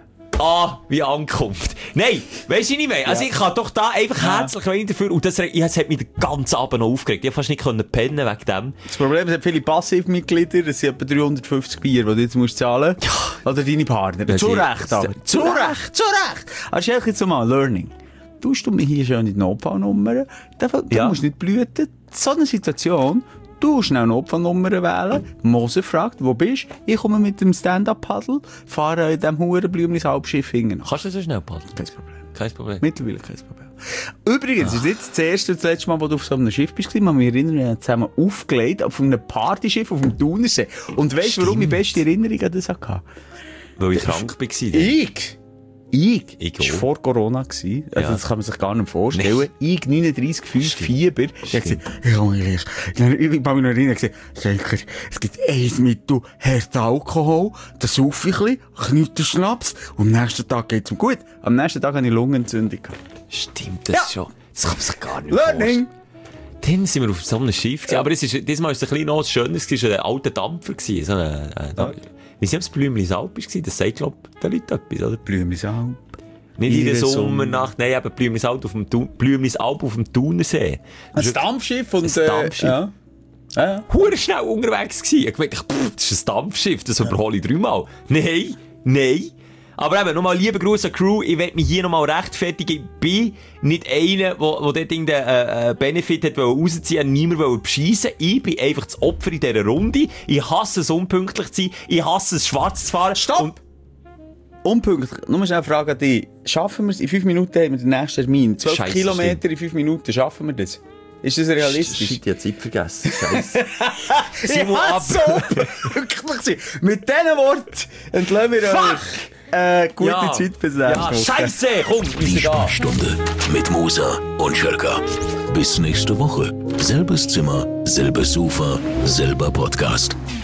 A wie Ankunft. Nein, weisst du nicht mehr? Also ja. Ich kann doch da einfach ja. herzlich weinen dafür. Und das, das hat mich den ganzen Abend noch aufgeregt. Ich konnte fast nicht pennen wegen dem. Das Problem ist, es hat viele Passivmitglieder. Das sind etwa dreihundertfünfzig Bier, die du jetzt musst zahlen musst. Ja. Oder deine Partner. Ja, zu Recht, aber. Zu Recht, zu Recht. Also stell jetzt mal, Learning. Tust du mir hier schön in die Notfallnummer? Da, da ja. musst du nicht blüten. So eine Situation, du schnell Notfallnummer wählen. Moser fragt, wo bist du? Ich komme mit dem Stand-Up-Paddle, fahre in diesem Hurenblümchen Halbschiff hinten. Kannst du so schnell paddeln? Kein Problem. Kein Problem. Mittlerweile kein Problem. Übrigens, es ist nicht das erste und das letzte Mal, wo du auf so einem Schiff bist. Ich kann mich erinnern, wir haben zusammen aufgelegt auf einem Partyschiff auf dem Thunersee. Und weißt du, warum ich beste Erinnerung an das hatte? Weil ich krank war. Ich? Ich? Ich das war vor Corona. Also ja. Das kann man sich gar nicht vorstellen. Nee. Ich, neununddreißig, fünf, Fieber. Ich habe gesagt, ich kann mich nicht. Ich habe mich noch erinnern, ich habe gesagt, es gibt ein Mittel, harter Alkohol, das saufe ich ein bisschen, knüte Schnaps, und am nächsten Tag geht es mir gut. Am nächsten Tag hatte ich Lungenentzündung. Stimmt, das ja. schon. Das kann man sich gar nicht Learning. vorstellen. Dann sind wir auf so einem Schiff. Ja. Aber es ist, diesmal war es ein bisschen noch schönes, es war ein alter Dampfer. So eine, äh, ja. Wie sie haben das Blümlisalp war, das sagt, glaube ich, den Leuten etwas, oder? Blümlisalp. Nicht in der Sommernacht, nein, eben Blümlisalp auf dem, Blümlisalp auf dem Thunersee. Ein Dampfschiff und... Ein Dampfschiff. Äh, ja. Ja. Hure schnell unterwegs gewesen. Ich dachte, pff, das ist ein Dampfschiff, das überhole ich dreimal. Nein, nein. Aber eben, nochmal liebe Gruß an die Crew, ich will mich hier nochmal rechtfertigen. Ich bin nicht einer, der dort irgendeinen äh, Benefit hat rausziehen, niemand wollte bescheissen. Ich bin einfach das Opfer in dieser Runde. Ich hasse es, unpünktlich zu sein. Ich hasse es, schwarz zu fahren. Stopp! Und unpünktlich. Nur schnell eine Frage an dich. Schaffen wir es in fünf Minuten haben wir den nächsten Termin? zwölf Scheisse, Kilometer stimmt. In fünf Minuten, schaffen wir das? Ist das realistisch? Shit, ich hab Zeit vergessen. Scheiße. Simon ab. So wirklich. Mit diesen Worten entlassen wir euch. Äh, gute ja. Zeit bis nächste ja, Scheiße, komm, die Sprechstunde mit Musa und Schelka. Bis nächste Woche. Selbes Zimmer, selbes Sofa, selber Podcast.